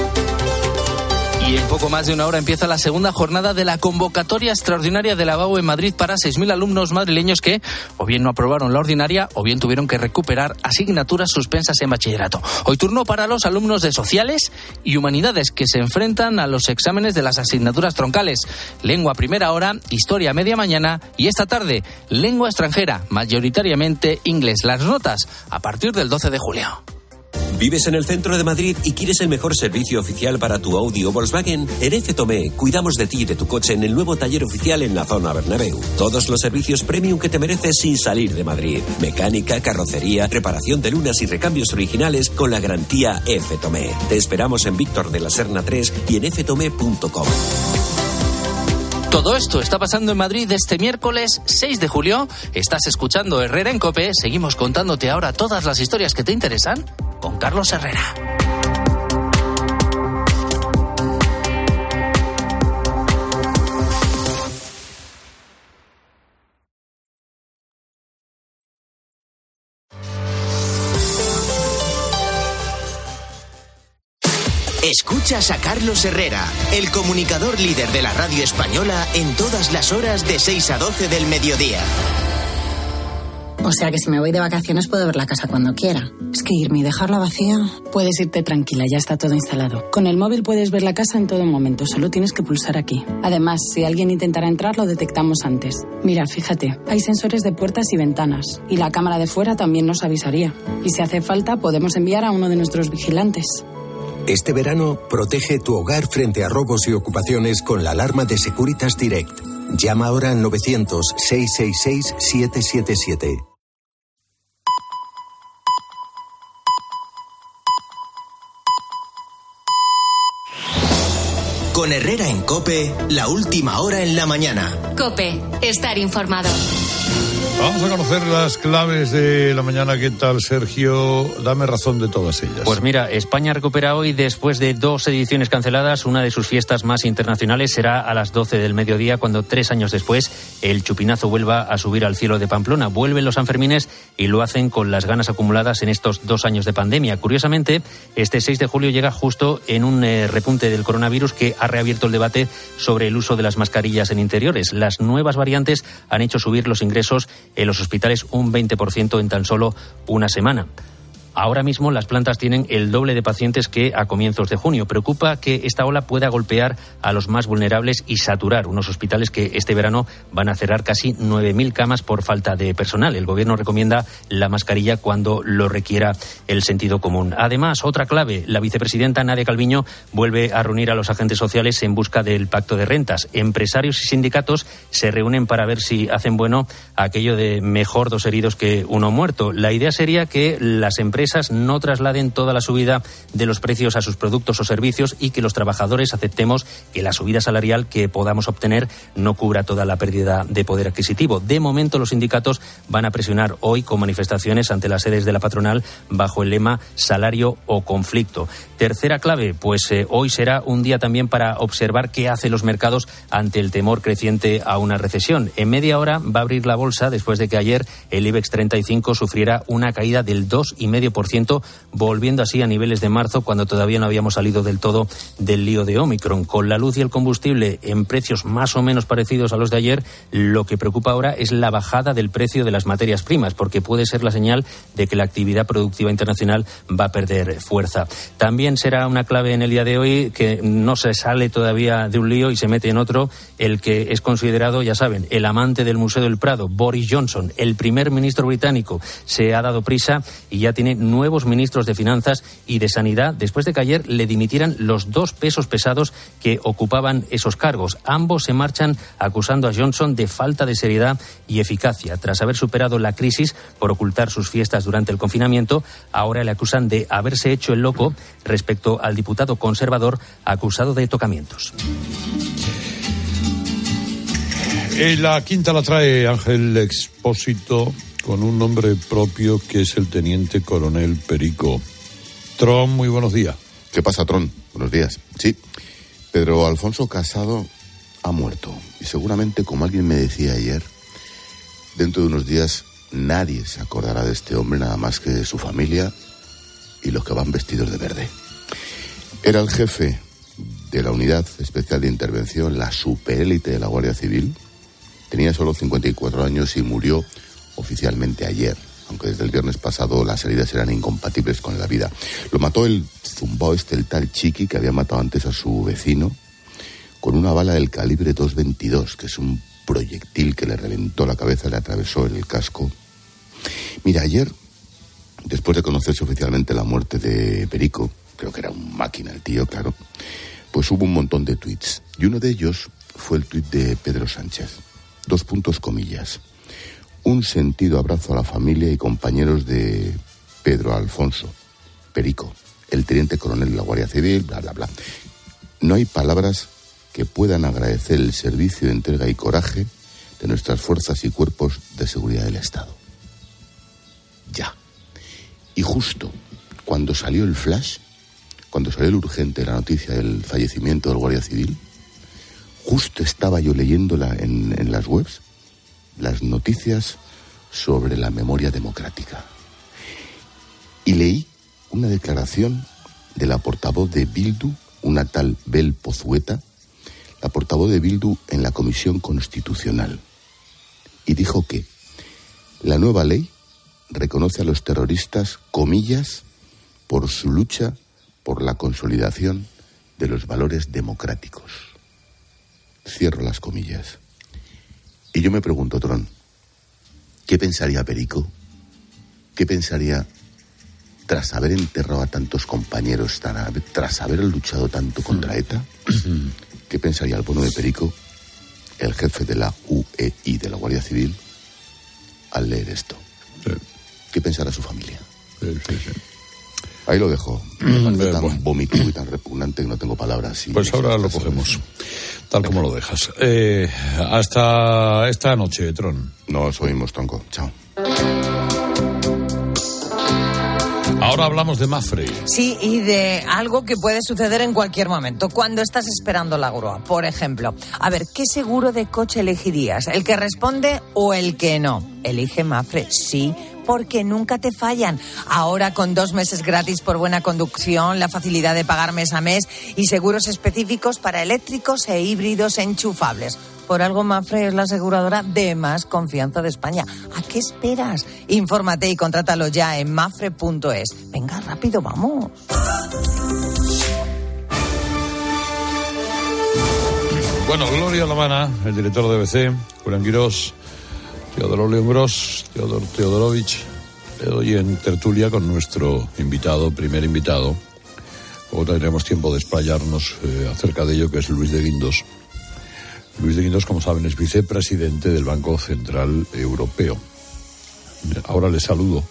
Y en poco más de una hora empieza la segunda jornada de la convocatoria extraordinaria de la BAU en Madrid para 6.000 alumnos madrileños que o bien no aprobaron la ordinaria o bien tuvieron que recuperar asignaturas suspensas en bachillerato. Hoy turno para los alumnos de Sociales y Humanidades que se enfrentan a los exámenes de las asignaturas troncales. Lengua a primera hora, Historia a media mañana y esta tarde Lengua extranjera, mayoritariamente inglés. Las notas a partir del 12 de julio. ¿Vives en el centro de Madrid y quieres el mejor servicio oficial para tu Audi o Volkswagen? En F. Tomé cuidamos de ti y de tu coche en el nuevo taller oficial en la zona Bernabéu. Todos los servicios premium que te mereces sin salir de Madrid. Mecánica, carrocería, reparación de lunas y recambios originales con la garantía F. Tomé. Te esperamos en Víctor de la Serna 3 y en ftomé.com. Todo esto está pasando en Madrid este miércoles 6 de julio. Estás escuchando Herrera en COPE. Seguimos contándote ahora todas las historias que te interesan con Carlos Herrera. Escuchas a Carlos Herrera, el comunicador líder de la radio española en todas las horas de 6 a 12 del mediodía. O sea que si me voy de vacaciones puedo ver la casa cuando quiera. Es que irme y dejarla vacía... Puedes irte tranquila, ya está todo instalado. Con el móvil puedes ver la casa en todo momento, solo tienes que pulsar aquí. Además, si alguien intentara entrar, lo detectamos antes. Mira, fíjate, hay sensores de puertas y ventanas. Y la cámara de fuera también nos avisaría. Y si hace falta, podemos enviar a uno de nuestros vigilantes. Este verano, protege tu hogar frente a robos y ocupaciones con la alarma de Securitas Direct. Llama ahora al 900-666-777. Con Herrera en COPE, la última hora en la mañana. COPE, estar informado. Vamos a conocer las claves de la mañana. ¿Qué tal, Sergio? Dame razón de todas ellas. Pues mira, España recupera hoy, después de 2 ediciones canceladas, una de sus fiestas más internacionales. Será a las 12 del mediodía, cuando 3 años después el chupinazo vuelva a subir al cielo de Pamplona. Vuelven los Sanfermines y lo hacen con las ganas acumuladas en estos 2 años de pandemia. Curiosamente, este 6 de julio llega justo en un repunte del coronavirus que ha reabierto el debate sobre el uso de las mascarillas en interiores. Las nuevas variantes han hecho subir los ingresos en los hospitales un 20% en tan solo una semana. Ahora mismo las plantas tienen el doble de pacientes que a comienzos de junio. Preocupa que esta ola pueda golpear a los más vulnerables y saturar unos hospitales que este verano van a cerrar casi 9.000 camas por falta de personal. El gobierno recomienda la mascarilla cuando lo requiera el sentido común. Además, otra clave, la vicepresidenta Nadia Calviño vuelve a reunir a los agentes sociales en busca del pacto de rentas. Empresarios y sindicatos se reúnen para ver si hacen bueno aquello de mejor 2 heridos que 1 muerto. La idea sería que las empresas no trasladen toda la subida de los precios a sus productos o servicios y que los trabajadores aceptemos que la subida salarial que podamos obtener no cubra toda la pérdida de poder adquisitivo. De momento, los sindicatos van a presionar hoy con manifestaciones ante las sedes de la patronal bajo el lema salario o conflicto. Tercera clave, pues hoy será un día también para observar qué hacen los mercados ante el temor creciente a una recesión. En media hora va a abrir la bolsa después de que ayer el IBEX 35 sufriera una caída del 2,5%, volviendo así a niveles de marzo, cuando todavía no habíamos salido del todo del lío de Ómicron. Con la luz y el combustible en precios más o menos parecidos a los de ayer, lo que preocupa ahora es la bajada del precio de las materias primas, porque puede ser la señal de que la actividad productiva internacional va a perder fuerza. También será una clave en el día de hoy que no se sale todavía de un lío y se mete en otro, el que es considerado, ya saben, el amante del Museo del Prado, Boris Johnson. El primer ministro británico se ha dado prisa y ya tiene nuevos ministros de Finanzas y de Sanidad, después de que ayer le dimitieran los 2 pesos pesados que ocupaban esos cargos. Ambos se marchan acusando a Johnson de falta de seriedad y eficacia. Tras haber superado la crisis por ocultar sus fiestas durante el confinamiento, ahora le acusan de haberse hecho el loco respecto al diputado conservador acusado de tocamientos. La quinta la trae Ángel Expósito, con un nombre propio que es el teniente coronel Perico. Tron, muy buenos días. ¿Qué pasa, Tron? Buenos días. Sí, Pedro Alfonso Casado ha muerto. Y seguramente, como alguien me decía ayer, dentro de unos días nadie se acordará de este hombre nada más que su familia y los que van vestidos de verde. Era el jefe de la Unidad Especial de Intervención, la superélite de la Guardia Civil. Tenía solo 54 años y murió oficialmente ayer, aunque desde el viernes pasado las heridas eran incompatibles con la vida. Lo mató el zumbao el tal Chiqui, que había matado antes a su vecino, con una bala del calibre 222, que es un proyectil que le reventó la cabeza, le atravesó el casco. Mira, ayer, después de conocerse oficialmente la muerte de Perico, creo que era un máquina el tío, claro, pues hubo un montón de tuits. Y uno de ellos fue el tuit de Pedro Sánchez. 2 puntos, comillas. Un sentido abrazo a la familia y compañeros de Pedro Alfonso Perico, el teniente coronel de la Guardia Civil, bla, bla, bla. No hay palabras que puedan agradecer el servicio de entrega y coraje de nuestras fuerzas y cuerpos de seguridad del Estado. Ya. Y justo cuando salió el flash, cuando salió el urgente, la noticia del fallecimiento del Guardia Civil, justo estaba yo leyéndola en las webs, las noticias sobre la memoria democrática. Y leí una declaración de la portavoz de Bildu, una tal Bel Pozueta, la portavoz de Bildu en la Comisión Constitucional. Y dijo que la nueva ley reconoce a los terroristas, comillas, por su lucha por la consolidación de los valores democráticos. Cierro las comillas. Y yo me pregunto, Tron, ¿qué pensaría Perico? ¿Qué pensaría tras haber enterrado a tantos compañeros, tras haber luchado tanto contra ETA? ¿Qué pensaría el bono de Perico, el jefe de la UEI de la Guardia Civil, al leer esto? Sí. ¿Qué pensará su familia? Sí. Ahí lo dejo. Tan vomitivo y tan repugnante que no tengo palabras. Pues ahora lo cogemos, tal como lo dejas. Hasta esta noche, Tron. Nos oímos, tronco. Chao. Ahora hablamos de Mapfre. Sí, y de algo que puede suceder en cualquier momento, cuando estás esperando la grúa. Por ejemplo, a ver, ¿qué seguro de coche elegirías? ¿El que responde o el que no? Elige Mapfre, sí, porque nunca te fallan. Ahora con 2 meses gratis por buena conducción, la facilidad de pagar mes a mes y seguros específicos para eléctricos e híbridos enchufables. Por algo Mapfre es la aseguradora de más confianza de España. ¿A qué esperas? Infórmate y contrátalo ya en mapfre.es. Venga, rápido, vamos. Bueno, Gloria Lamana, el director de BBC, Julián Quirós, Teodoro León Gros, Teodor Teodorovich, hoy en tertulia con nuestro primer invitado. Luego tendremos tiempo de explayarnos acerca de ello, que es Luis de Guindos. Luis de Guindos, como saben, es vicepresidente del Banco Central Europeo. Ahora le saludo.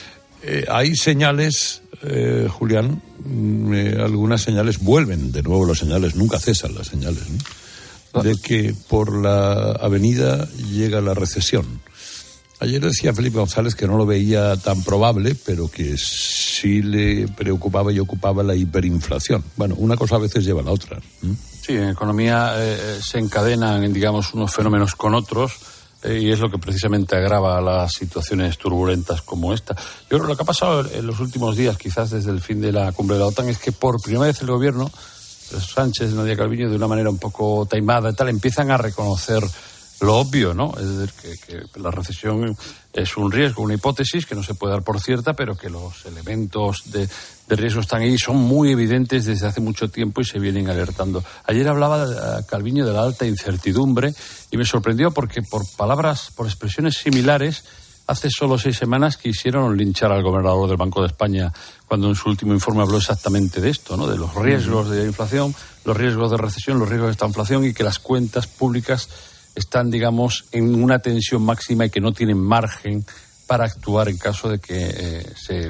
Hay señales, Julián, algunas señales, vuelven de nuevo las señales, nunca cesan las señales, ¿no? De que por la avenida llega la recesión. Ayer decía Felipe González que no lo veía tan probable, pero que sí le preocupaba y ocupaba la hiperinflación. Bueno, una cosa a veces lleva a la otra. Sí, en economía se encadenan, digamos, unos fenómenos con otros, y es lo que precisamente agrava las situaciones turbulentas como esta. Yo creo que lo que ha pasado en los últimos días, quizás desde el fin de la cumbre de la OTAN, es que por primera vez el gobierno, Sánchez, Nadia Calviño, de una manera un poco taimada y tal, empiezan a reconocer lo obvio, ¿no? Es decir, que la recesión es un riesgo, una hipótesis que no se puede dar por cierta, pero que los elementos de riesgo están ahí, son muy evidentes desde hace mucho tiempo y se vienen alertando. Ayer hablaba Calviño de la alta incertidumbre y me sorprendió porque por expresiones similares, hace solo 6 semanas quisieron linchar al gobernador del Banco de España cuando en su último informe habló exactamente de esto, ¿no? De los riesgos de inflación, los riesgos de recesión, los riesgos de esta inflación y que las cuentas públicas están, digamos, en una tensión máxima y que no tienen margen para actuar en caso de que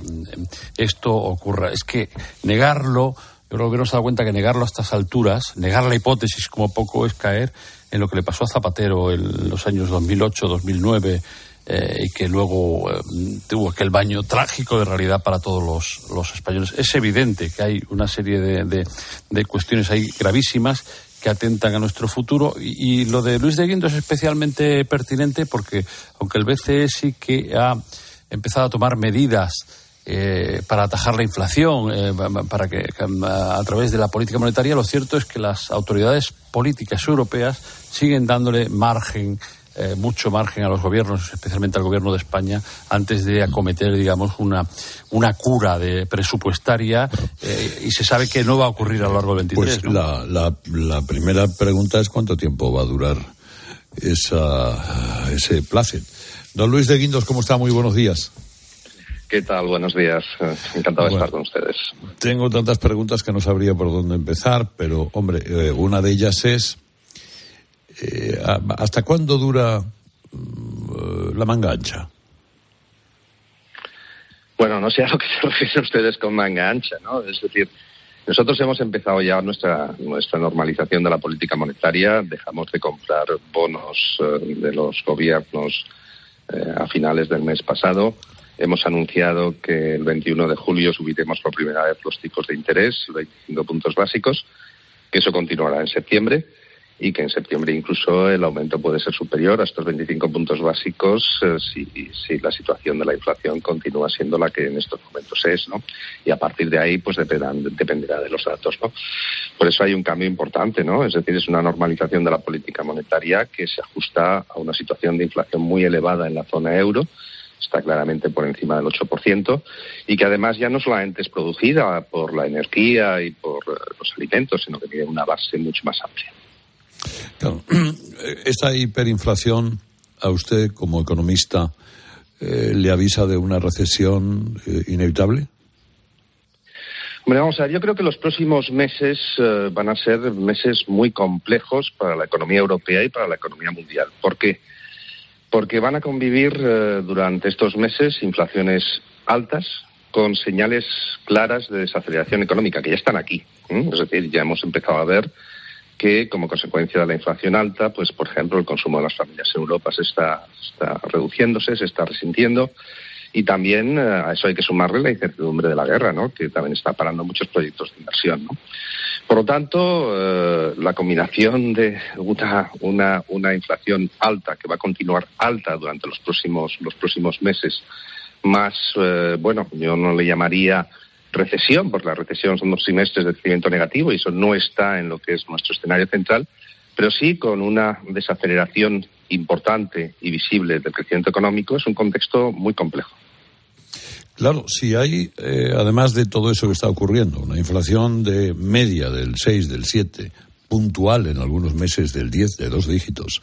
esto ocurra. Es que negarlo, yo creo que no se da cuenta que negarlo a estas alturas, negar la hipótesis como poco, es caer en lo que le pasó a Zapatero en los años 2008, 2009, y que luego tuvo aquel baño trágico de realidad para todos los españoles. Es evidente que hay una serie de cuestiones ahí gravísimas que atentan a nuestro futuro, y lo de Luis de Guindos es especialmente pertinente porque aunque el BCE sí que ha empezado a tomar medidas para atajar la inflación, para que a través de la política monetaria, lo cierto es que las autoridades políticas europeas siguen dándole mucho margen a los gobiernos, especialmente al gobierno de España, antes de acometer, digamos, una cura presupuestaria, y se sabe que no va a ocurrir a lo largo del 23. Pues ¿no? La primera pregunta es ¿cuánto tiempo va a durar ese plácid? Don Luis de Guindos, ¿cómo está? Muy buenos días. ¿Qué tal? Buenos días. Encantado de estar con ustedes. Tengo tantas preguntas que no sabría por dónde empezar, pero, hombre, una de ellas es ¿hasta cuándo dura la manga ancha? Bueno, no sé a lo que se refieren ustedes con manga ancha, ¿no? Es decir, nosotros hemos empezado ya nuestra normalización de la política monetaria. Dejamos de comprar bonos de los gobiernos a finales del mes pasado. Hemos anunciado que el 21 de julio subiremos por primera vez los tipos de interés, 25 puntos básicos, que eso continuará en septiembre. y que en septiembre incluso el aumento puede ser superior a estos 25 puntos básicos si la situación de la inflación continúa siendo la que en estos momentos es, ¿no? Y a partir de ahí pues dependerá de los datos, ¿no? Por eso hay un cambio importante, ¿no? Es decir, es una normalización de la política monetaria que se ajusta a una situación de inflación muy elevada en la zona euro. Está claramente por encima del 8%, y que además ya no solamente es producida por la energía y por los alimentos, sino que tiene una base mucho más amplia. Claro. Esta hiperinflación, a usted como economista, ¿le avisa de una recesión inevitable? Hombre, vamos a ver, yo creo que los próximos meses van a ser meses muy complejos para la economía europea y para la economía mundial. ¿Por qué? Porque van a convivir durante estos meses inflaciones altas con señales claras de desaceleración económica, que ya están aquí. Es decir, ya hemos empezado a ver que como consecuencia de la inflación alta, pues por ejemplo el consumo de las familias en Europa se está reduciéndose, se está resintiendo, y también a eso hay que sumarle la incertidumbre de la guerra, ¿no? Que también está parando muchos proyectos de inversión, ¿no? Por lo tanto, la combinación de una inflación alta, que va a continuar alta durante los próximos meses, más, yo no le llamaría recesión, porque la recesión son 2 trimestres de crecimiento negativo y eso no está en lo que es nuestro escenario central, pero sí con una desaceleración importante y visible del crecimiento económico, es un contexto muy complejo. Claro, si hay, además de todo eso que está ocurriendo, una inflación de media del 6, del 7, puntual en algunos meses del 10, de 2 dígitos,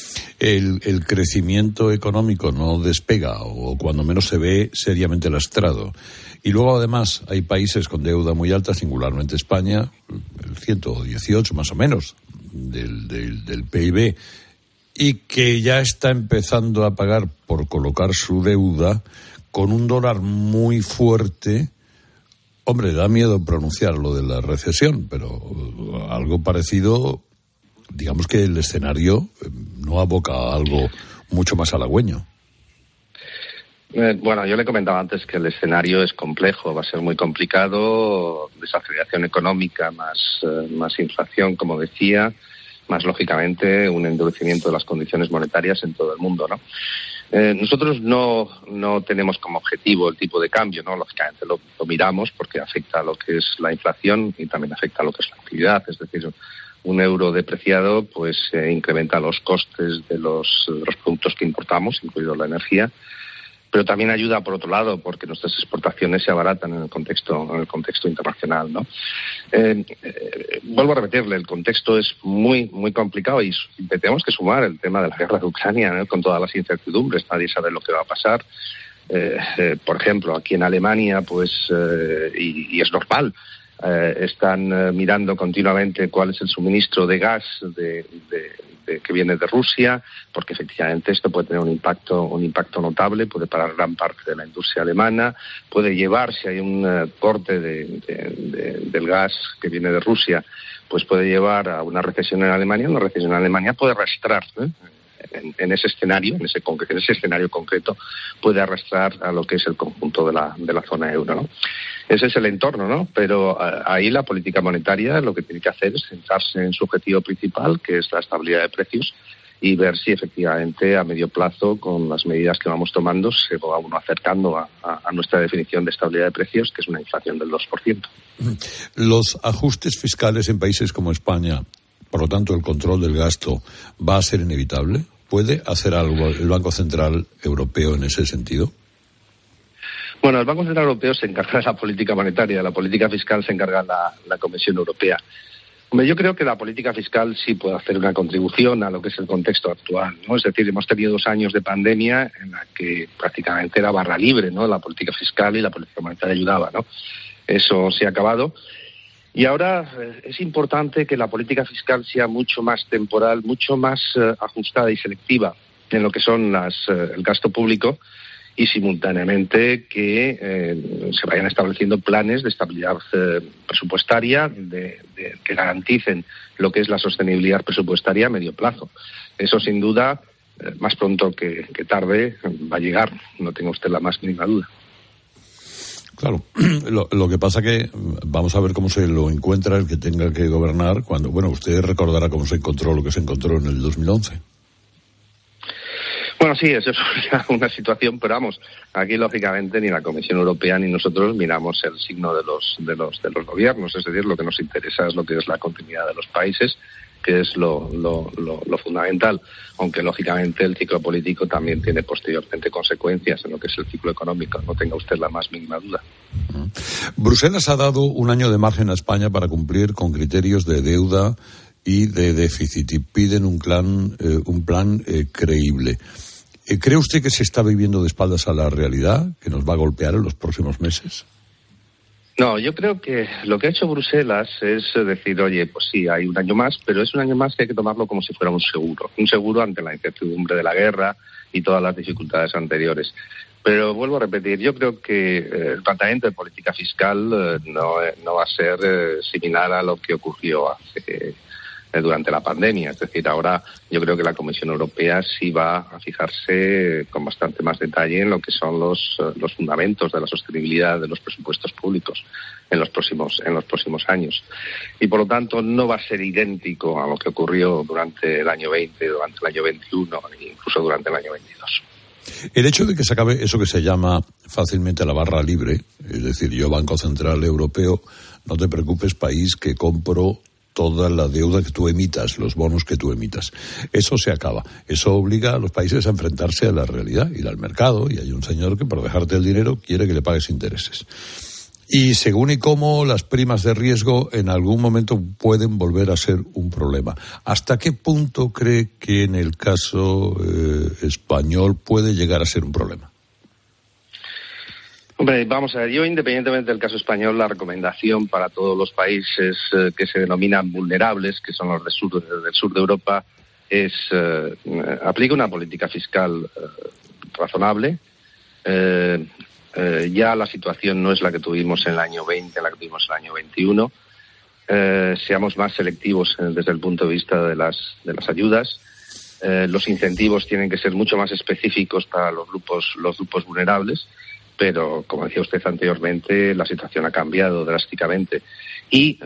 el crecimiento económico no despega o cuando menos se ve seriamente lastrado, y luego además hay países con deuda muy alta, singularmente España, el 118 más o menos del PIB, y que ya está empezando a pagar por colocar su deuda con un dólar muy fuerte. Hombre, da miedo pronunciar lo de la recesión, pero algo parecido, digamos que el escenario no aboca a algo mucho más halagüeño. Yo le comentaba antes que el escenario es complejo, va a ser muy complicado, desaceleración económica, más inflación, como decía, más lógicamente un endurecimiento de las condiciones monetarias en todo el mundo, ¿no? Nosotros no tenemos como objetivo el tipo de cambio, ¿no? Lógicamente lo miramos porque afecta a lo que es la inflación y también afecta a lo que es la actividad. Es decir, un euro depreciado pues incrementa los costes de los productos que importamos, incluido la energía, pero también ayuda por otro lado porque nuestras exportaciones se abaratan en el contexto internacional, ¿no? Vuelvo a repetirle, el contexto es muy muy complicado y tenemos que sumar el tema de la guerra de Ucrania, ¿no? Con todas las incertidumbres, nadie sabe lo que va a pasar. Por ejemplo, aquí en Alemania, pues y es normal, están mirando continuamente cuál es el suministro de gas que viene de Rusia, porque efectivamente esto puede tener un impacto notable, puede parar gran parte de la industria alemana, puede llevar, si hay un corte del gas que viene de Rusia, pues puede llevar a una recesión en Alemania. Una recesión en Alemania puede arrastrar, en ese escenario, en ese escenario concreto, puede arrastrar a lo que es el conjunto de la zona euro, ¿no? Ese es el entorno, ¿no? Pero ahí la política monetaria lo que tiene que hacer es centrarse en su objetivo principal, que es la estabilidad de precios, y ver si efectivamente a medio plazo, con las medidas que vamos tomando, se va uno acercando a nuestra definición de estabilidad de precios, que es una inflación del 2%. Los ajustes fiscales en países como España, por lo tanto el control del gasto, ¿va a ser inevitable? ¿Puede hacer algo el Banco Central Europeo en ese sentido? Bueno, el Banco Central Europeo se encarga de la política monetaria, de la política fiscal se encarga la Comisión Europea. Hombre, yo creo que la política fiscal sí puede hacer una contribución a lo que es el contexto actual, ¿no? Es decir, hemos tenido 2 años de pandemia en la que prácticamente era barra libre, ¿no? La política fiscal y la política monetaria ayudaba, ¿no? Eso se ha acabado. Y ahora es importante que la política fiscal sea mucho más temporal, mucho más ajustada y selectiva en lo que son el gasto público, y simultáneamente que se vayan estableciendo planes de estabilidad presupuestaria que garanticen lo que es la sostenibilidad presupuestaria a medio plazo. Eso sin duda, más pronto que tarde, va a llegar, no tenga usted la más mínima duda. Claro, lo que pasa que vamos a ver cómo se lo encuentra el que tenga que gobernar cuando, bueno, usted recordará cómo se encontró lo que se encontró en el 2011. Bueno, sí, eso es una situación, pero vamos, aquí lógicamente ni la Comisión Europea ni nosotros miramos el signo de los gobiernos, es decir, lo que nos interesa es lo que es la continuidad de los países, que es lo fundamental, aunque lógicamente el ciclo político también tiene posteriormente consecuencias en lo que es el ciclo económico, no tenga usted la más mínima duda. Bruselas ha dado un año de margen a España para cumplir con criterios de deuda y de déficit y piden un plan creíble. ¿Cree usted que se está viviendo de espaldas a la realidad, que nos va a golpear en los próximos meses? No, yo creo que lo que ha hecho Bruselas es decir, oye, pues sí, hay un año más, pero es un año más que hay que tomarlo como si fuera un seguro ante la incertidumbre de la guerra y todas las dificultades anteriores. Pero vuelvo a repetir, yo creo que el planteamiento de política fiscal no va a ser similar a lo que ocurrió durante la pandemia. Es decir, ahora yo creo que la Comisión Europea sí va a fijarse con bastante más detalle en lo que son los fundamentos de la sostenibilidad de los presupuestos públicos en los próximos años. Y por lo tanto no va a ser idéntico a lo que ocurrió durante el año 20, durante el año 21 e incluso durante el año 22. El hecho de que se acabe eso que se llama fácilmente la barra libre, es decir, yo Banco Central Europeo, no te preocupes país que compro toda la deuda que tú emitas, los bonos que tú emitas. Eso se acaba. Eso obliga a los países a enfrentarse a la realidad, ir al mercado, y hay un señor que por dejarte el dinero quiere que le pagues intereses. Y según y cómo las primas de riesgo en algún momento pueden volver a ser un problema. ¿Hasta qué punto cree que en el caso español puede llegar a ser un problema? Hombre, vamos a ver, yo independientemente del caso español, la recomendación para todos los países que se denominan vulnerables, que son los del sur de Europa, es aplica una política fiscal razonable. Ya la situación no es la que tuvimos en el año 20, la que tuvimos en el año 21. Seamos más selectivos desde el punto de vista de las ayudas. Los incentivos tienen que ser mucho más específicos para los grupos vulnerables. Pero, como decía usted anteriormente, la situación ha cambiado drásticamente. Y,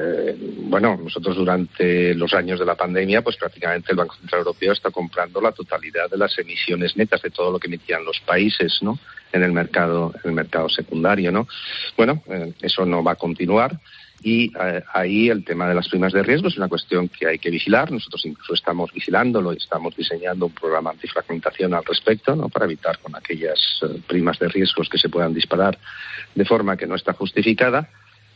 nosotros durante los años de la pandemia, pues prácticamente el Banco Central Europeo está comprando la totalidad de las emisiones netas de todo lo que emitían los países, ¿no?, en el mercado secundario, ¿no? Bueno, eso no va a continuar. Y ahí el tema de las primas de riesgo es una cuestión que hay que vigilar. Nosotros incluso estamos vigilándolo y estamos diseñando un programa antifragmentación al respecto, ¿no?, para evitar con aquellas primas de riesgos que se puedan disparar de forma que no está justificada.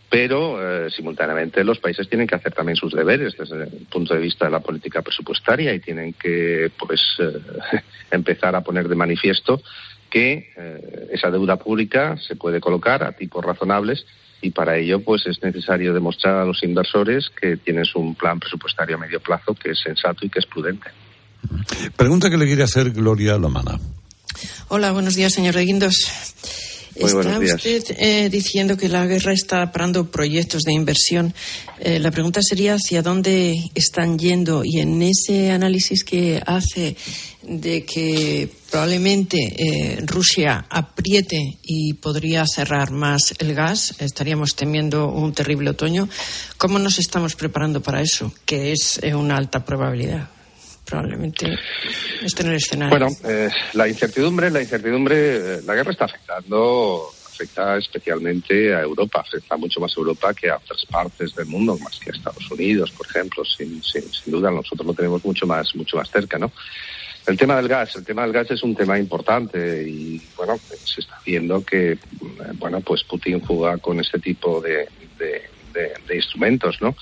Pero simultáneamente los países tienen que hacer también sus deberes desde el punto de vista de la política presupuestaria y tienen que empezar a poner de manifiesto que esa deuda pública se puede colocar a tipos razonables. Y para ello, pues es necesario demostrar a los inversores que tienes un plan presupuestario a medio plazo que es sensato y que es prudente. Pregunta que le quiere hacer Gloria Lomana. Hola, buenos días, señor de Guindos. Muy buenos días. Está usted diciendo que la guerra está parando proyectos de inversión. La pregunta sería hacia dónde están yendo, y en ese análisis que hace de que probablemente Rusia apriete y podría cerrar más el gas, estaríamos temiendo un terrible otoño. ¿Cómo nos estamos preparando para eso? Que es una alta probabilidad. Probablemente esté en el escenario. Bueno, la incertidumbre, la guerra está afecta especialmente a Europa, afecta mucho más a Europa que a otras partes del mundo, más que a Estados Unidos, por ejemplo, sin duda. Nosotros lo tenemos mucho más cerca, ¿no? El tema del gas es un tema importante y, bueno, se está viendo que, pues Putin juega con este tipo de instrumentos, ¿no?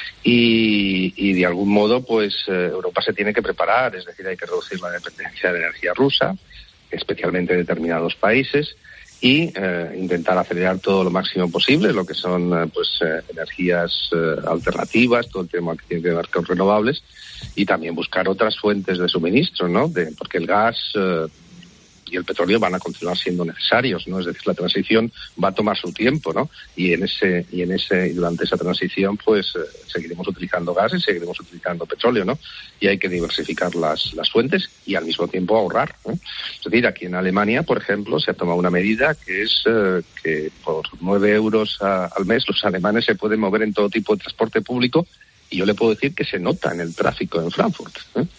Y de algún modo, pues Europa se tiene que preparar, es decir, hay que reducir la dependencia de energía rusa, especialmente en determinados países, y intentar acelerar todo lo máximo posible lo que son energías alternativas, todo el tema que tiene que ver con renovables, y también buscar otras fuentes de suministro, ¿no? Porque el gas y el petróleo van a continuar siendo necesarios, ¿no? Es decir, la transición va a tomar su tiempo, ¿no? Y durante esa transición, pues seguiremos utilizando gas y seguiremos utilizando petróleo, ¿no? Y hay que diversificar las fuentes y al mismo tiempo ahorrar, ¿no? Es decir, aquí en Alemania, por ejemplo, se ha tomado una medida que es que por 9 euros al mes los alemanes se pueden mover en todo tipo de transporte público, y yo le puedo decir que se nota en el tráfico en Frankfurt,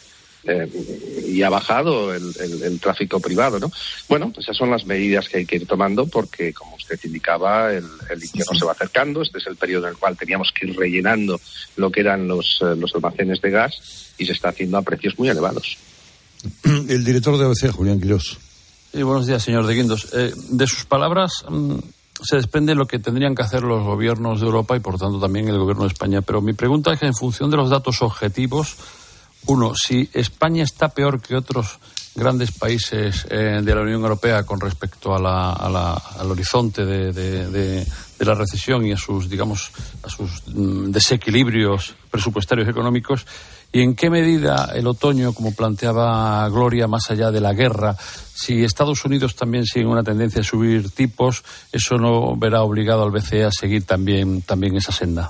y ha bajado el tráfico privado, ¿no? Bueno, esas son las medidas que hay que ir tomando porque, como usted indicaba, el invierno se va acercando. Este es el periodo en el cual teníamos que ir rellenando lo que eran los almacenes de gas, y se está haciendo a precios muy elevados. El director de ABC, Julián Quirós. Buenos días, señor de Guindos. De sus palabras se desprende lo que tendrían que hacer los gobiernos de Europa y, por tanto, también el gobierno de España. Pero mi pregunta es que, en función de los datos objetivos, uno, si España está peor que otros grandes países de la Unión Europea con respecto al horizonte de la recesión y a sus desequilibrios presupuestarios económicos, y en qué medida el otoño, como planteaba Gloria, más allá de la guerra, si Estados Unidos también sigue una tendencia a subir tipos, eso no verá obligado al BCE a seguir también esa senda.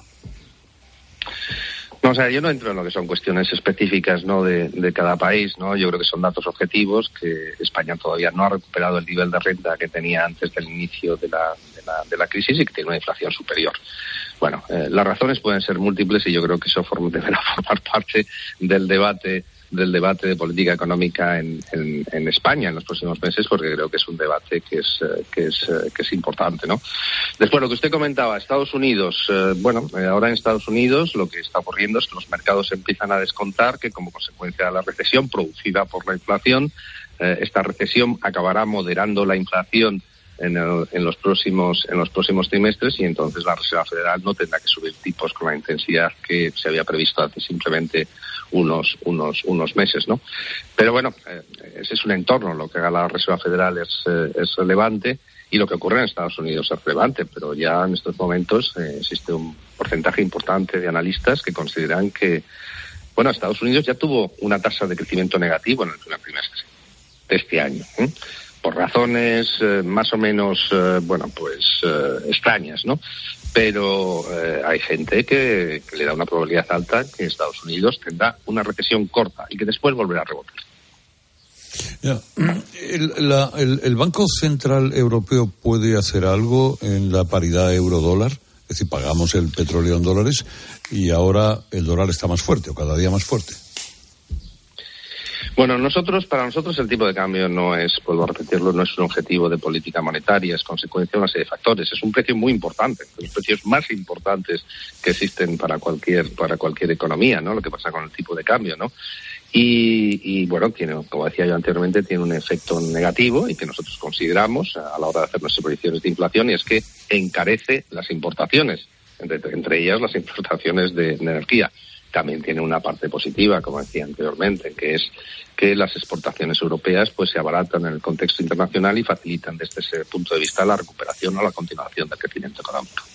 No, o sea, yo no entro en lo que son cuestiones específicas, ¿no?, de cada país, ¿no? Yo creo que son datos objetivos, que España todavía no ha recuperado el nivel de renta que tenía antes del inicio de la crisis, y que tiene una inflación superior. Bueno, las razones pueden ser múltiples, y yo creo que eso deberá formar parte del debate de política económica en España en los próximos meses, porque creo que es un debate que es importante, ¿no? Después, lo que usted comentaba, Estados Unidos, ahora en Estados Unidos lo que está ocurriendo es que los mercados empiezan a descontar que, como consecuencia de la recesión producida por la inflación, esta recesión acabará moderando la inflación en los próximos trimestres, y entonces la Reserva Federal no tendrá que subir tipos con la intensidad que se había previsto hace simplemente unos meses, ¿no? Pero bueno, ese es un entorno. Lo que haga la Reserva Federal es relevante, y lo que ocurre en Estados Unidos es relevante, pero ya en estos momentos existe un porcentaje importante de analistas que consideran que, Estados Unidos ya tuvo una tasa de crecimiento negativo en el primer trimestre de este año, por razones más o menos, extrañas, ¿no? Pero hay gente que le da una probabilidad alta que Estados Unidos tendrá una recesión corta y que después volverá a rebotar. ¿El Banco Central Europeo puede hacer algo en la paridad euro-dólar? Es decir, pagamos el petróleo en dólares y ahora el dólar está más fuerte, o cada día más fuerte. Bueno, para nosotros el tipo de cambio no es, vuelvo a repetirlo, no es un objetivo de política monetaria, es consecuencia de una serie de factores. Es un precio muy importante, de los precios más importantes que existen para cualquier economía, ¿no? Lo que pasa con el tipo de cambio, ¿no? Y tiene, como decía yo anteriormente, tiene un efecto negativo, y que nosotros consideramos a la hora de hacer nuestras proyecciones de inflación, y es que encarece las importaciones, entre ellas las importaciones de energía. También tiene una parte positiva, como decía anteriormente, que es que las exportaciones europeas pues se abaratan en el contexto internacional y facilitan desde ese punto de vista la recuperación o la continuación del crecimiento económico.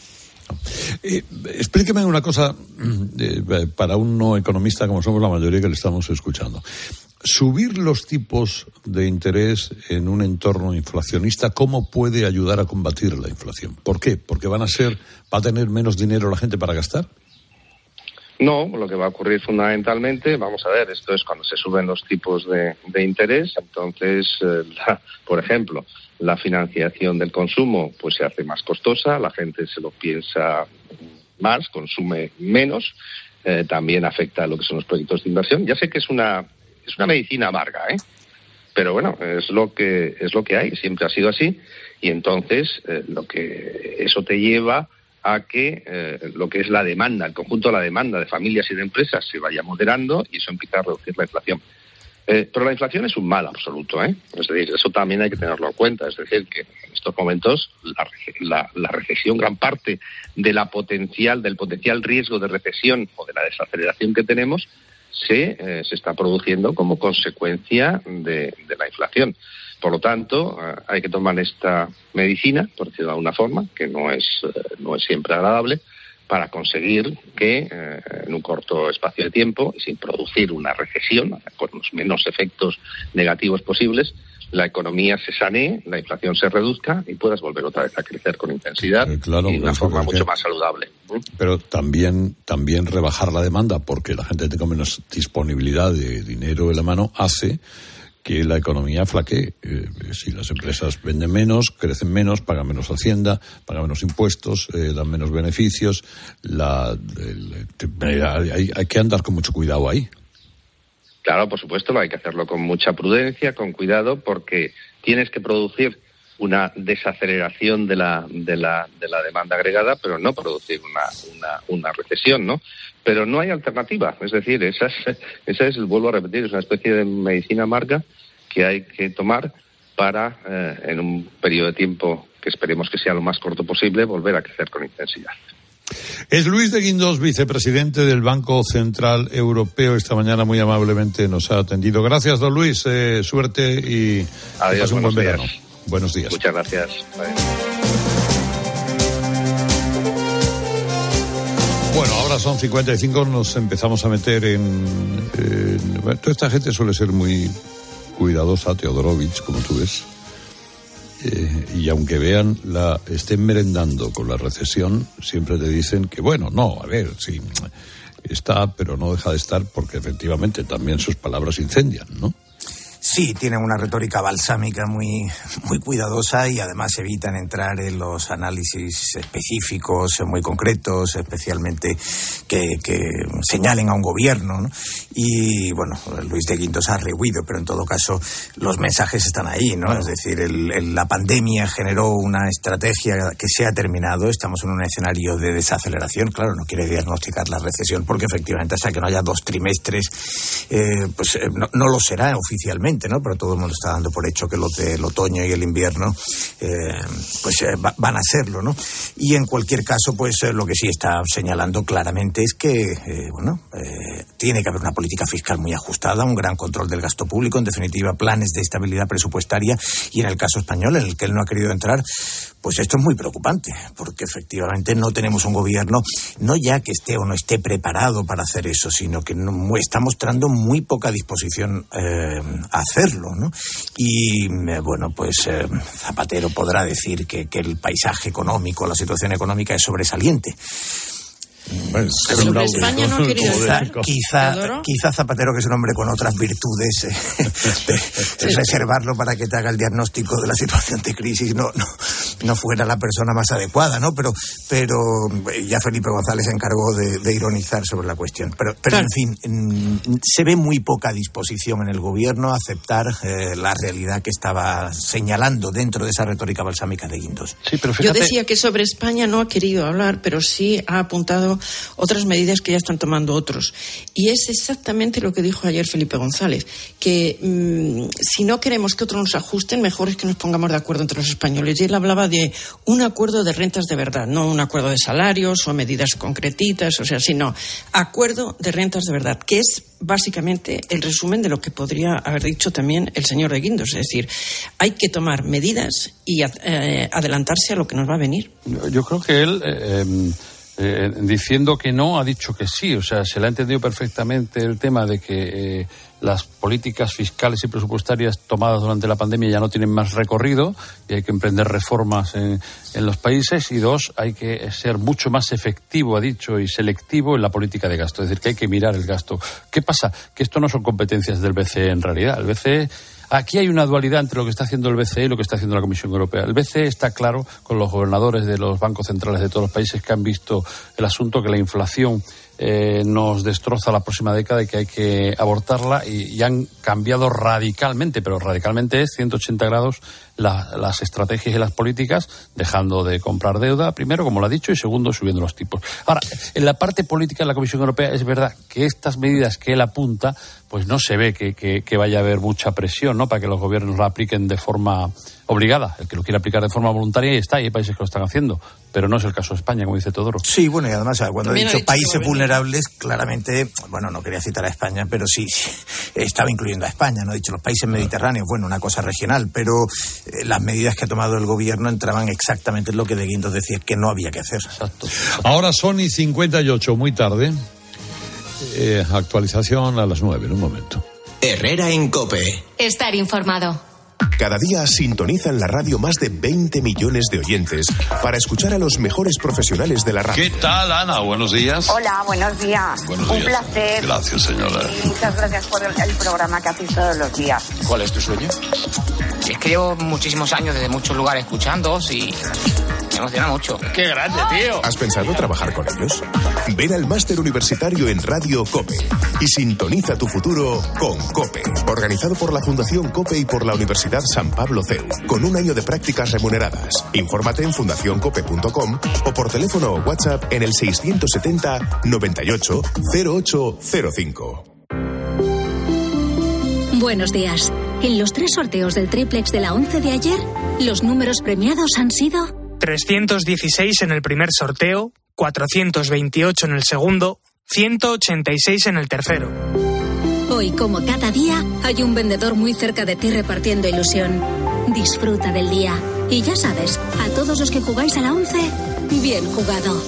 Explíqueme una cosa, para un no economista como somos la mayoría que le estamos escuchando. Subir los tipos de interés en un entorno inflacionista, ¿cómo puede ayudar a combatir la inflación? ¿Por qué? ¿Porque va a tener menos dinero la gente para gastar? No, lo que va a ocurrir fundamentalmente, vamos a ver, esto es cuando se suben los tipos de interés, entonces, por ejemplo, la financiación del consumo pues se hace más costosa, la gente se lo piensa más, consume menos, también afecta a lo que son los proyectos de inversión. Ya sé que es una medicina amarga, pero bueno, es lo que hay, siempre ha sido así, y entonces lo que eso te lleva a que lo que es la demanda, el conjunto de la demanda de familias y de empresas se vaya moderando, y eso empieza a reducir la inflación. Pero la inflación es un mal absoluto, Es decir, eso también hay que tenerlo en cuenta. Es decir, que en estos momentos la recesión, gran parte del potencial riesgo de recesión o de la desaceleración que tenemos se está produciendo como consecuencia de la inflación. Por lo tanto, hay que tomar esta medicina, por decirlo de alguna forma, que no es siempre agradable, para conseguir que en un corto espacio de tiempo y sin producir una recesión, con los menos efectos negativos posibles, la economía se sanee, la inflación se reduzca y puedas volver otra vez a crecer con intensidad y de una forma mucho más saludable. Pero también rebajar la demanda, porque la gente tenga menos disponibilidad de dinero en la mano, hace que la economía flaquee. Si las empresas venden menos, crecen menos, pagan menos Hacienda, pagan menos impuestos, dan menos beneficios, hay que andar con mucho cuidado ahí. Claro, por supuesto, hay que hacerlo con mucha prudencia, con cuidado, porque tienes que producir una desaceleración de la demanda agregada, pero no producir una recesión, ¿no? Pero no hay alternativa, es decir, esa es, vuelvo a repetir, es una especie de medicina amarga que hay que tomar para, en un periodo de tiempo que esperemos que sea lo más corto posible, volver a crecer con intensidad. Es Luis de Guindos, vicepresidente del Banco Central Europeo. Esta mañana muy amablemente nos ha atendido. Gracias, don Luis. Suerte y adiós, un buen verano. Días. Buenos días. Muchas gracias. Bueno, ahora son 55, nos empezamos a meter toda esta gente suele ser muy cuidadosa, Teodorovich, como tú ves. Y aunque estén merendando con la recesión, siempre te dicen que sí, está, pero no deja de estar, porque efectivamente también sus palabras incendian, ¿no? Sí, tienen una retórica balsámica muy, muy cuidadosa y además evitan entrar en los análisis específicos, muy concretos, especialmente que señalen a un gobierno, ¿no? Y bueno, Luis de Guindos ha rehuido, pero en todo caso los mensajes están ahí, ¿no? Es decir, la pandemia generó una estrategia que se ha terminado, estamos en un escenario de desaceleración, claro, no quiere diagnosticar la recesión porque efectivamente hasta que no haya 2 trimestres, no lo será oficialmente, ¿no? Pero todo el mundo está dando por hecho que los del otoño y el invierno van a serlo, ¿no? Y en cualquier caso, lo que sí está señalando claramente es que tiene que haber una política fiscal muy ajustada, un gran control del gasto público, en definitiva planes de estabilidad presupuestaria, y en el caso español, en el que él no ha querido entrar, pues esto es muy preocupante, porque efectivamente no tenemos un gobierno, no ya que esté o no esté preparado para hacer eso, sino que está mostrando muy poca disposición a hacerlo, ¿no? Y Zapatero podrá decir que el paisaje económico, la situación económica es sobresaliente. Bueno, sobre España no ha querido estar. Quizá Zapatero, que es un hombre con otras virtudes, reservarlo para que te haga el diagnóstico de la situación de crisis no fuera la persona más adecuada, ¿no? Pero ya Felipe González se encargó de ironizar sobre la cuestión. Pero claro. En fin, se ve muy poca disposición en el gobierno a aceptar la realidad que estaba señalando dentro de esa retórica balsámica de Guindos. Sí, pero fíjate... Yo decía que sobre España no ha querido hablar, pero sí ha apuntado otras medidas que ya están tomando otros. Y es exactamente lo que dijo ayer Felipe González, que si no queremos que otros nos ajusten, mejor es que nos pongamos de acuerdo entre los españoles. Y él hablaba de un acuerdo de rentas de verdad, no un acuerdo de salarios o medidas concretitas, sino acuerdo de rentas de verdad, que es básicamente el resumen de lo que podría haber dicho también el señor de Guindos. Es decir, hay que tomar medidas y adelantarse a lo que nos va a venir. Yo creo que él... diciendo que no, ha dicho que sí. O sea, se le ha entendido perfectamente el tema de que las políticas fiscales y presupuestarias tomadas durante la pandemia ya no tienen más recorrido y hay que emprender reformas en los países. Y 2, hay que ser mucho más efectivo, ha dicho, y selectivo en la política de gasto. Es decir, que hay que mirar el gasto. ¿Qué pasa? Que esto no son competencias del BCE en realidad. El BCE... Aquí hay una dualidad entre lo que está haciendo el BCE y lo que está haciendo la Comisión Europea. El BCE está claro con los gobernadores de los bancos centrales de todos los países que han visto el asunto, que la inflación nos destroza la próxima década y que hay que abortarla, y han cambiado radicalmente, pero radicalmente es 180 grados las estrategias y las políticas, dejando de comprar deuda, primero, como lo ha dicho, y segundo, subiendo los tipos. Ahora, en la parte política de la Comisión Europea es verdad que estas medidas que él apunta, pues no se ve que vaya a haber mucha presión, ¿no?, para que los gobiernos la apliquen de forma obligada. El que lo quiere aplicar de forma voluntaria y está, hay países que lo están haciendo, pero no es el caso de España, como dice Teodoro. Sí, bueno, y además cuando También he dicho países que vulnerables, claramente, bueno, no quería citar a España, pero sí, estaba incluyendo a España, no he dicho los países mediterráneos, bueno, una cosa regional, pero las medidas que ha tomado el gobierno entraban exactamente en lo que De Guindos decía que no había que hacer. Exacto. Ahora son y 58, muy tarde. Actualización a las 9, en un momento. Herrera en COPE. Estar informado. Cada día sintonizan la radio más de 20 millones de oyentes para escuchar a los mejores profesionales de la radio. ¿Qué tal, Ana? Buenos días. Hola, buenos días. Buenos días. Un placer. Gracias, señora. Y muchas gracias por el programa que hacéis todos los días. ¿Cuál es tu sueño? Es que llevo muchísimos años desde muchos lugares escuchándoos y me emociona mucho. ¡Qué grande, tío! ¿Has pensado trabajar con ellos? Ven al máster universitario en Radio COPE y sintoniza tu futuro con COPE. Organizado por la Fundación COPE y por la Universidad San Pablo CEU, con un año de prácticas remuneradas. Infórmate en fundacioncope.com o por teléfono o WhatsApp en el 670 98 0805. Buenos días. En los 3 sorteos del triplex de la 11 de ayer, los números premiados han sido 316 en el primer sorteo, 428 en el segundo, 186 en el tercero. Hoy, como cada día, hay un vendedor muy cerca de ti repartiendo ilusión. Disfruta del día. Y ya sabes, a todos los que jugáis a la 11, bien jugado.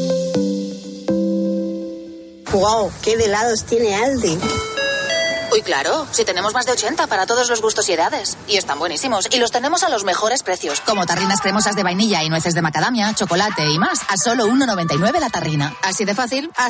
¡Wow! ¡Qué de helados tiene Aldi! Uy, claro, si tenemos más de 80 para todos los gustos y edades. Y están buenísimos. Y los tenemos a los mejores precios. Como tarrinas cremosas de vainilla y nueces de macadamia, chocolate y más. A solo 1,99 la tarrina. Así de fácil.